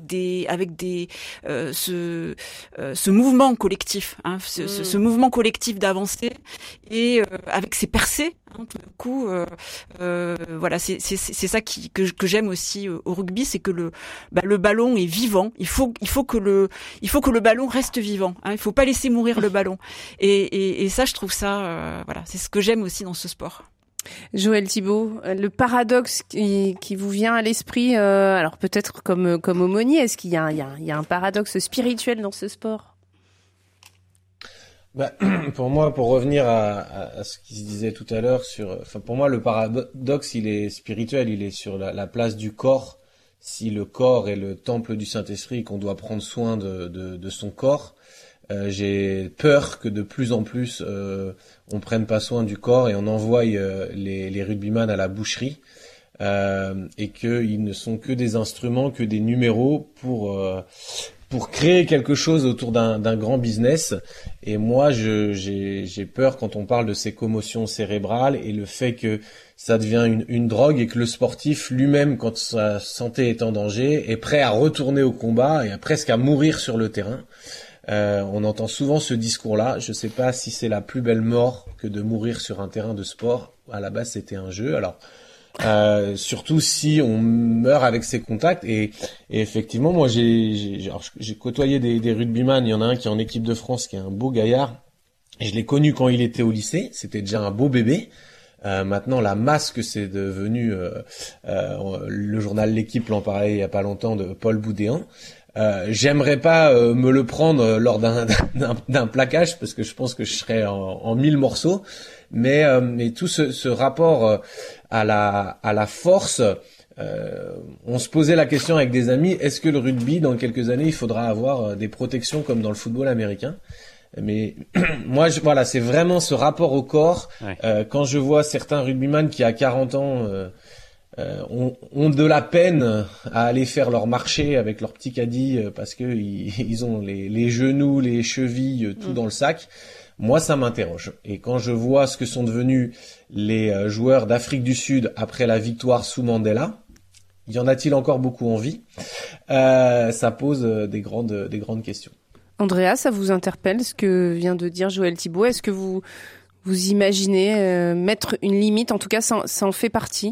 ce mouvement collectif, hein, ce mouvement collectif d'avancer, et avec ces percées, hein, tout d'un coup, voilà, c'est ça que j'aime aussi au rugby, c'est que le ballon est vivant. Il faut que le ballon reste vivant. Hein, il faut pas laisser mourir le ballon. Et ça, je trouve ça, voilà, c'est ce que j'aime aussi dans ce sport. Joël Thibaut, le paradoxe qui vous vient à l'esprit, alors peut-être comme aumônier, est-ce qu'il y a un paradoxe spirituel dans ce sport? Pour moi, pour revenir à ce qui se disait tout à l'heure pour moi, le paradoxe, il est spirituel, il est sur la place du corps. Si le corps est le temple du Saint-Esprit, qu'on doit prendre soin de son corps, j'ai peur que de plus en plus on prenne pas soin du corps et on envoie les rugbyman à la boucherie, et qu'ils ne sont que des instruments, que des numéros pour créer quelque chose autour d'un grand business. Et moi, j'ai peur quand on parle de ces commotions cérébrales et le fait que ça devient une drogue, et que le sportif lui-même, quand sa santé est en danger, est prêt à retourner au combat et presque à mourir sur le terrain. On entend souvent ce discours-là. Je sais pas si c'est la plus belle mort que de mourir sur un terrain de sport. À la base, c'était un jeu. Alors, surtout si on meurt avec ses contacts. Et effectivement, moi, j'ai côtoyé des rugbyman. Il y en a un qui est en équipe de France, qui est un beau gaillard. Et je l'ai connu quand il était au lycée. C'était déjà un beau bébé. Maintenant, la masse que c'est devenu, le journal L'Équipe l'en parlait il y a pas longtemps, de Paul Boudéan. J'aimerais pas me le prendre lors d'un plaquage, parce que je pense que je serais en 1000 morceaux, mais tout ce rapport à la force, on se posait la question avec des amis, est-ce que le rugby, dans quelques années, il faudra avoir des protections comme dans le football américain? Mais moi, voilà, c'est vraiment ce rapport au corps. Ouais. Quand je vois certains rugbyman qui à 40 ans ont de la peine à aller faire leur marché avec leur petit caddie, parce que ils ont les genoux, les chevilles, tout dans le sac. Moi, ça m'interroge. Et quand je vois ce que sont devenus les joueurs d'Afrique du Sud après la victoire sous Mandela, y en a-t-il encore beaucoup en vie? Ça pose des grandes questions. Andrea, ça vous interpelle ce que vient de dire Joël Thibaut? Est-ce que vous imaginez mettre une limite? En tout cas, ça en fait partie,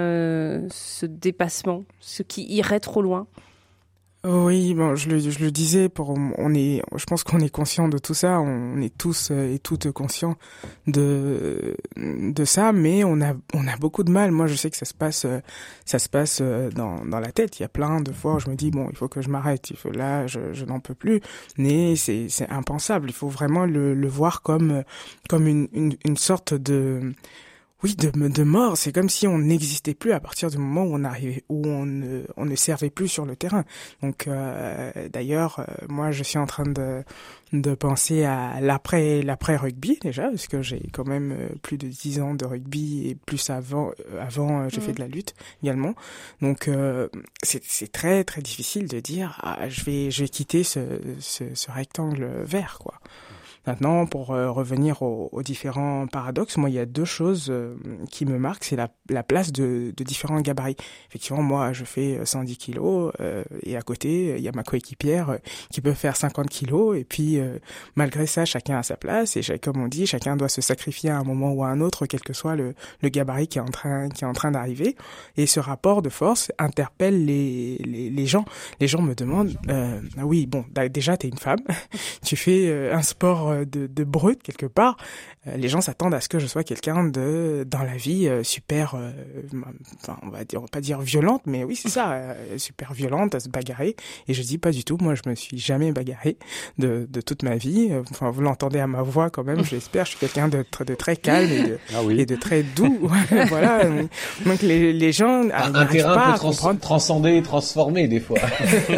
ce dépassement, ce qui irait trop loin? Oui, bon, je le disais, je pense qu'on est conscient de tout ça, on est tous et toutes conscients de ça, mais on a beaucoup de mal. Moi, je sais que ça se passe dans la tête. Il y a plein de fois où je me dis bon, il faut que je m'arrête, je n'en peux plus. Mais c'est impensable. Il faut vraiment le voir comme une sorte de mort. C'est comme si on n'existait plus à partir du moment où on ne servait plus sur le terrain. Donc d'ailleurs, moi je suis en train de penser à l'après rugby déjà, parce que j'ai quand même plus de 10 ans de rugby, et plus avant j'ai fait de la lutte également. Donc c'est très très difficile de dire je vais quitter ce rectangle vert, quoi. Maintenant, pour revenir aux différents paradoxes, moi, il y a deux choses qui me marquent. C'est la place de différents gabarits. Effectivement, moi, je fais 110 kilos et à côté, il y a ma coéquipière qui peut faire 50 kilos. Et puis, malgré ça, chacun a sa place. Et comme on dit, chacun doit se sacrifier à un moment ou à un autre, quel que soit le gabarit qui est en train d'arriver. Et ce rapport de force interpelle les gens. Les gens me demandent, ah oui, bon, déjà, t'es une femme, tu fais un sport de brut quelque part, les gens s'attendent à ce que je sois quelqu'un dans la vie super, enfin on va pas dire violente, mais oui c'est ça, super violente, à se bagarrer. Et je dis pas du tout, moi je me suis jamais bagarré de toute ma vie. Enfin vous l'entendez à ma voix quand même, j'espère. Je suis quelqu'un de très calme et de très doux. Voilà. Donc les gens un terrain peut transcender et transformer des fois.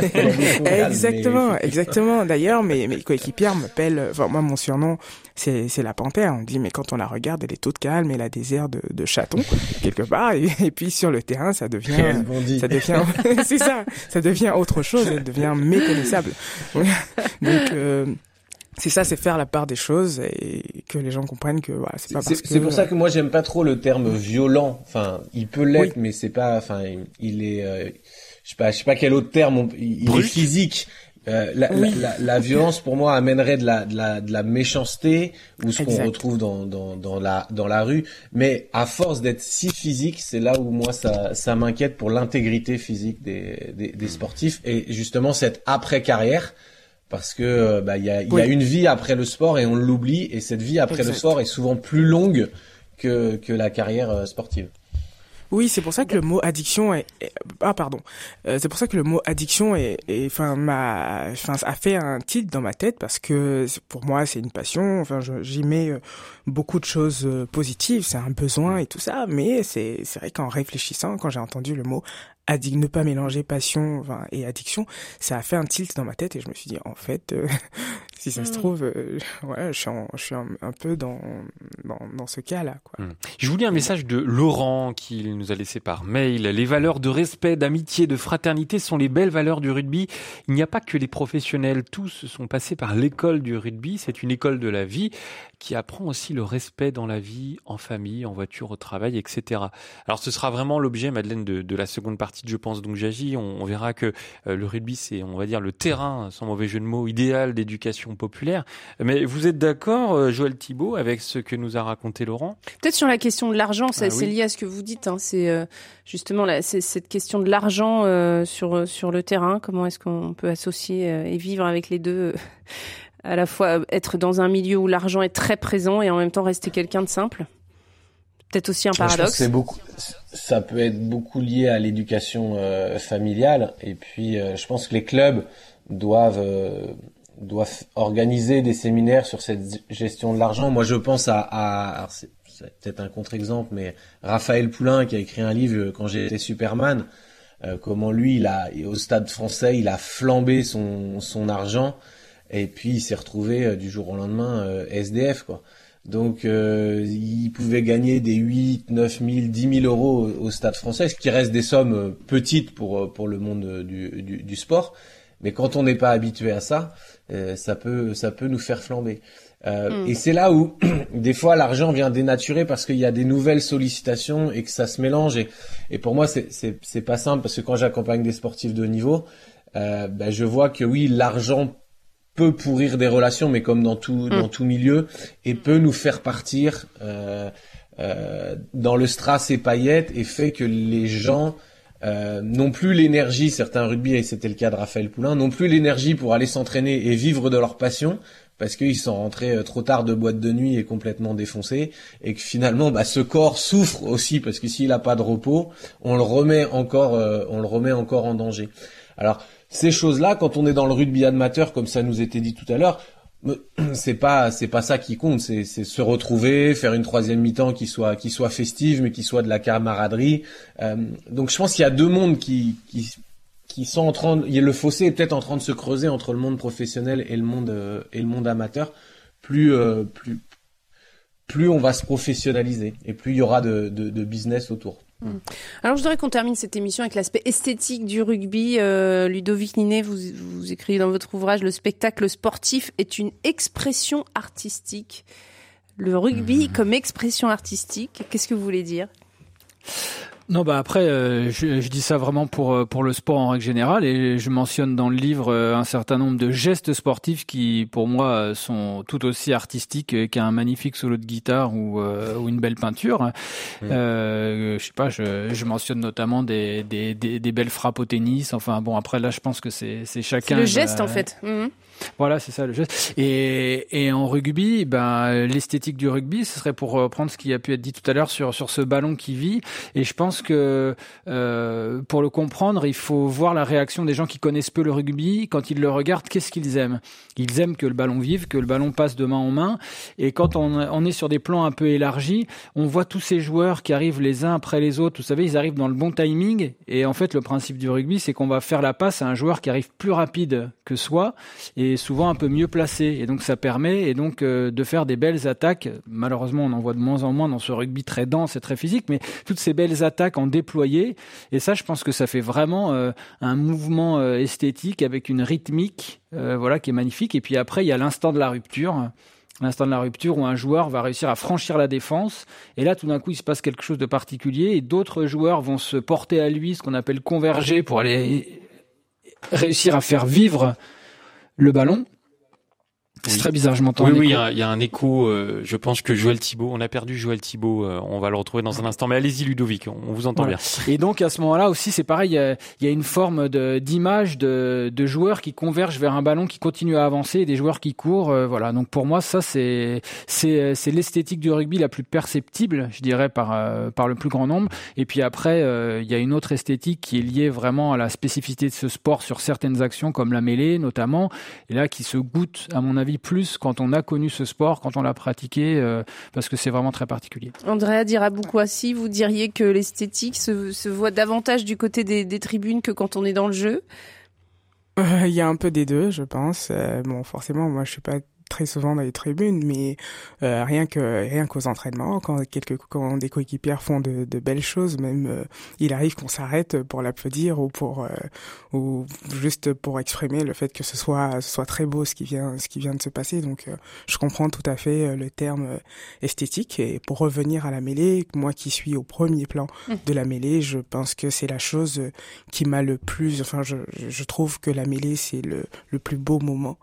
Exactement. D'ailleurs, mes coéquipières m'appellent, enfin moi mon surnom c'est la panthère. On dit mais quand on la regarde, elle est toute calme, elle a des airs de chaton quelque part. Et puis sur le terrain, ça devient c'est ça devient autre chose, elle devient méconnaissable. Donc c'est ça, c'est faire la part des choses et que les gens comprennent que voilà, c'est pas parce que c'est pour ça que moi j'aime pas trop le terme violent. Enfin, il peut l'être, mais c'est pas. Enfin, il est. Je sais pas quel autre terme. Il est physique. La violence pour moi amènerait de la méchanceté ou ce qu'on retrouve dans la rue, mais à force d'être si physique, c'est là où moi ça m'inquiète pour l'intégrité physique des sportifs et justement cette après carrière, parce que il y a une vie après le sport et on l'oublie, et cette vie après le sport est souvent plus longue que la carrière sportive. Oui, c'est pour ça que le mot addiction c'est pour ça que le mot addiction a fait un tilt dans ma tête, parce que pour moi c'est une passion. Enfin, j'y mets beaucoup de choses positives, c'est un besoin et tout ça, mais c'est vrai qu'en réfléchissant, quand j'ai entendu le mot ne pas mélanger passion et addiction, ça a fait un tilt dans ma tête et je me suis dit en fait si ça se trouve je suis un peu dans ce cas-là quoi. Je vous lis un message de Laurent qui nous a laissé par mail. Les valeurs de respect, d'amitié, de fraternité sont les belles valeurs du rugby. Il n'y a pas que les professionnels, tous sont passés par l'école du rugby, c'est une école de la vie qui apprend aussi le respect dans la vie, en famille, en voiture, au travail, etc. Alors ce sera vraiment l'objet, Madeleine, de la seconde partie de Je pense donc j'agis. On verra que le rugby, c'est, on va dire, le terrain, sans mauvais jeu de mots, idéal d'éducation populaire. Mais vous êtes d'accord, Joël Thibault, avec ce que nous a raconté Laurent ? Peut-être sur la question de l'argent, c'est lié à ce que vous dites. Hein, c'est justement c'est cette question de l'argent sur le terrain. Comment est-ce qu'on peut associer et vivre avec les deux à la fois être dans un milieu où l'argent est très présent et en même temps rester quelqu'un de simple. Peut-être aussi un paradoxe. Je pense que ça peut être beaucoup lié à l'éducation familiale. Et puis, je pense que les clubs doivent organiser des séminaires sur cette gestion de l'argent. Moi, je pense alors c'est peut-être un contre-exemple, mais Raphaël Poulain qui a écrit un livre quand j'étais Superman. Comment lui, au Stade Français, il a flambé son argent. Et puis il s'est retrouvé du jour au lendemain SDF quoi. Donc il pouvait gagner des 8, 9 000, 10 000 euros au Stade Français, ce qui reste des sommes petites pour le monde du sport. Mais quand on n'est pas habitué à ça, ça peut nous faire flamber. Et c'est là où des fois l'argent vient dénaturer parce qu'il y a des nouvelles sollicitations et que ça se mélange. Et pour moi c'est pas simple, parce que quand j'accompagne des sportifs de haut niveau, je vois que oui, l'argent peut pourrir des relations, mais comme dans tout milieu, et peut nous faire partir dans le strass et paillettes, et fait que les gens n'ont plus l'énergie, certains rugby, et c'était le cas de Raphaël Poulain, n'ont plus l'énergie pour aller s'entraîner et vivre de leur passion, parce qu'ils sont rentrés trop tard de boîte de nuit et complètement défoncés, et que finalement ce corps souffre aussi, parce que s'il a pas de repos, on le remet encore en danger. Alors ces choses-là, quand on est dans le rugby amateur, comme ça nous était dit tout à l'heure, c'est pas ça qui compte, c'est se retrouver, faire une troisième mi-temps qui soit festive, mais qui soit de la camaraderie. Donc je pense qu'il y a deux mondes qui sont en train le fossé est peut-être en train de se creuser entre le monde professionnel et le monde amateur, plus plus on va se professionnaliser et plus il y aura de business autour. Alors je voudrais qu'on termine cette émission avec l'aspect esthétique du rugby. Ludovic Ninet, vous écrivez dans votre ouvrage: le spectacle sportif est une expression artistique. Le rugby comme expression artistique, qu'est-ce que vous voulez dire ? Non, après, je dis ça vraiment pour le sport en règle générale, et je mentionne dans le livre un certain nombre de gestes sportifs qui, pour moi, sont tout aussi artistiques qu'un magnifique solo de guitare ou une belle peinture. Je sais pas, je mentionne notamment des belles frappes au tennis. Enfin bon, après là, je pense que c'est chacun. C'est le geste en fait. Voilà, c'est ça le geste. Et en rugby, l'esthétique du rugby, ce serait pour reprendre ce qui a pu être dit tout à l'heure sur ce ballon qui vit. Et je pense que pour le comprendre, il faut voir la réaction des gens qui connaissent peu le rugby. Quand ils le regardent, qu'est-ce qu'ils aiment ? Ils aiment que le ballon vive, que le ballon passe de main en main. Et quand on est sur des plans un peu élargis, on voit tous ces joueurs qui arrivent les uns après les autres. Vous savez, ils arrivent dans le bon timing. Et en fait, le principe du rugby, c'est qu'on va faire la passe à un joueur qui arrive plus rapide que soi et souvent un peu mieux placé. Et donc, ça permet de faire des belles attaques. Malheureusement, on en voit de moins en moins dans ce rugby très dense et très physique, mais toutes ces belles attaques en déployé. Et ça, je pense que ça fait vraiment un mouvement esthétique avec une rythmique qui est magnifique. Et puis après, il y a l'instant de la rupture. L'instant de la rupture où un joueur va réussir à franchir la défense. Et là, tout d'un coup, il se passe quelque chose de particulier et d'autres joueurs vont se porter à lui, ce qu'on appelle converger, pour aller réussir à faire vivre le ballon. C'est très bizarre, je m'entends. Oui, il y a un écho. Je pense que Joël Thibault, on a perdu Joël Thibault. On va le retrouver dans un instant. Mais allez-y, Ludovic, on vous entend bien. Et donc à ce moment-là aussi, c'est pareil. Il y a une forme d'image de joueurs qui convergent vers un ballon qui continue à avancer et des joueurs qui courent. Voilà. Donc pour moi, ça c'est l'esthétique du rugby la plus perceptible, je dirais, par le plus grand nombre. Et puis après, il y a une autre esthétique qui est liée vraiment à la spécificité de ce sport sur certaines actions comme la mêlée notamment. Et là, qui se goûte, à mon avis, plus quand on a connu ce sport, quand on l'a pratiqué, parce que c'est vraiment très particulier. Andrea Dirabou-Kouassi, vous diriez que l'esthétique se voit davantage du côté des tribunes que quand on est dans le jeu ? Il y a un peu des deux, je pense. Forcément, moi, je suis pas très souvent dans les tribunes, mais rien qu'aux entraînements, quand des coéquipières font de belles choses, même il arrive qu'on s'arrête pour l'applaudir ou juste pour exprimer le fait que ce soit très beau ce qui vient de se passer. Donc je comprends tout à fait le terme esthétique. Et pour revenir à la mêlée, moi qui suis au premier plan de la mêlée, je pense que c'est la chose qui m'a le plus. Enfin, je trouve que la mêlée c'est le plus beau moment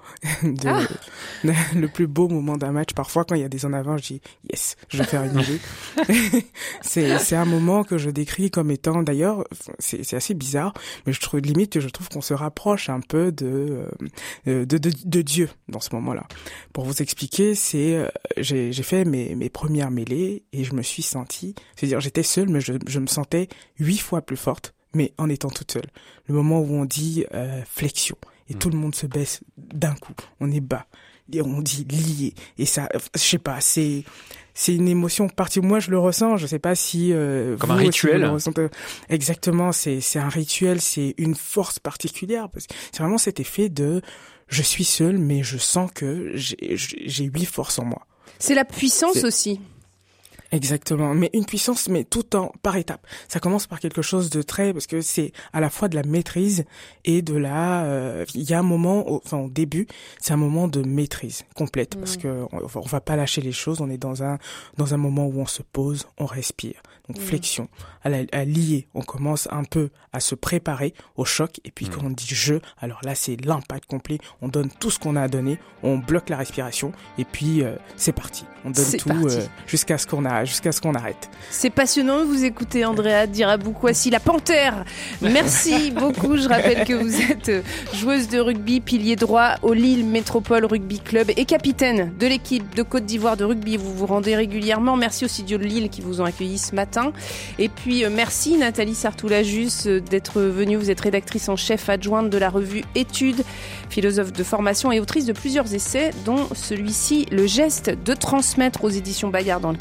le plus beau moment d'un match. Parfois, quand il y a des en avant, je dis yes, je vais faire une mêlée. c'est un moment que je décris comme étant, d'ailleurs, c'est assez bizarre, mais je trouve qu'on se rapproche un peu de Dieu dans ce moment-là. Pour vous expliquer, j'ai fait mes premières mêlées et je me suis sentie, c'est-à-dire j'étais seule, mais je me sentais 8 fois plus forte, mais en étant toute seule. Le moment où on dit flexion et tout le monde se baisse d'un coup, on est bas. Et on dit lié, et ça, je sais pas, c'est une émotion particulière. Moi, je le ressens. Je sais pas si comme un rituel. Exactement, c'est un rituel, c'est une force particulière parce que c'est vraiment cet effet de je suis seul, mais je sens que j'ai 8 forces en moi. C'est la puissance aussi. Exactement, mais une puissance, mais par étapes. Ça commence par quelque chose de parce que c'est à la fois de la maîtrise et il y a un moment, au début, c'est un moment de maîtrise complète parce que on va pas lâcher les choses. On est dans un moment où on se pose, on respire. Donc flexion, à lier, on commence un peu à se préparer au choc et puis quand on dit jeu, alors là c'est l'impact complet. On donne tout ce qu'on a à donner, on bloque la respiration et puis c'est parti. On donne tout jusqu'à ce qu'on arrête. C'est passionnant, vous écoutez Andrea Dirabou-Kouassi, la panthère. Merci beaucoup. Je rappelle que vous êtes joueuse de rugby, pilier droit au Lille Métropole Rugby Club et capitaine de l'équipe de Côte d'Ivoire de rugby. Vous vous rendez régulièrement. Merci aux studios de Lille qui vous ont accueillis ce matin. Et puis merci Nathalie Sartoulajus d'être venue. Vous êtes rédactrice en chef adjointe de la revue Études, philosophe de formation et autrice de plusieurs essais, dont celui-ci, Le geste de transmettre aux éditions Bayard, dans lequel il est question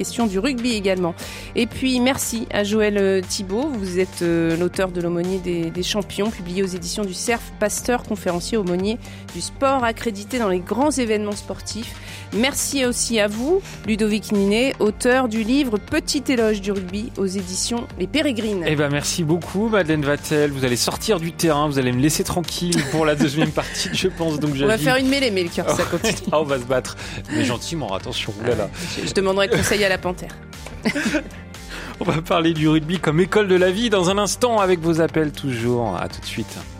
question du rugby également. Et puis merci à Joël Thibault, vous êtes l'auteur de l'aumônier des champions, publié aux éditions du Cerf, pasteur, conférencier, aumônier du sport accrédité dans les grands événements sportifs. Merci aussi à vous, Ludovic Ninet, auteur du livre Petit éloge du rugby aux éditions Les Pérégrines. Eh ben merci beaucoup Madeleine Vatel, vous allez sortir du terrain, vous allez me laisser tranquille pour la deuxième partie, je pense. Donc on va faire une mêlée, mais le cœur, ça continue. On va se battre, mais gentiment, attention. Oulala. Je demanderai conseil à la panthère. On va parler du rugby comme école de la vie dans un instant avec vos appels toujours. À tout de suite.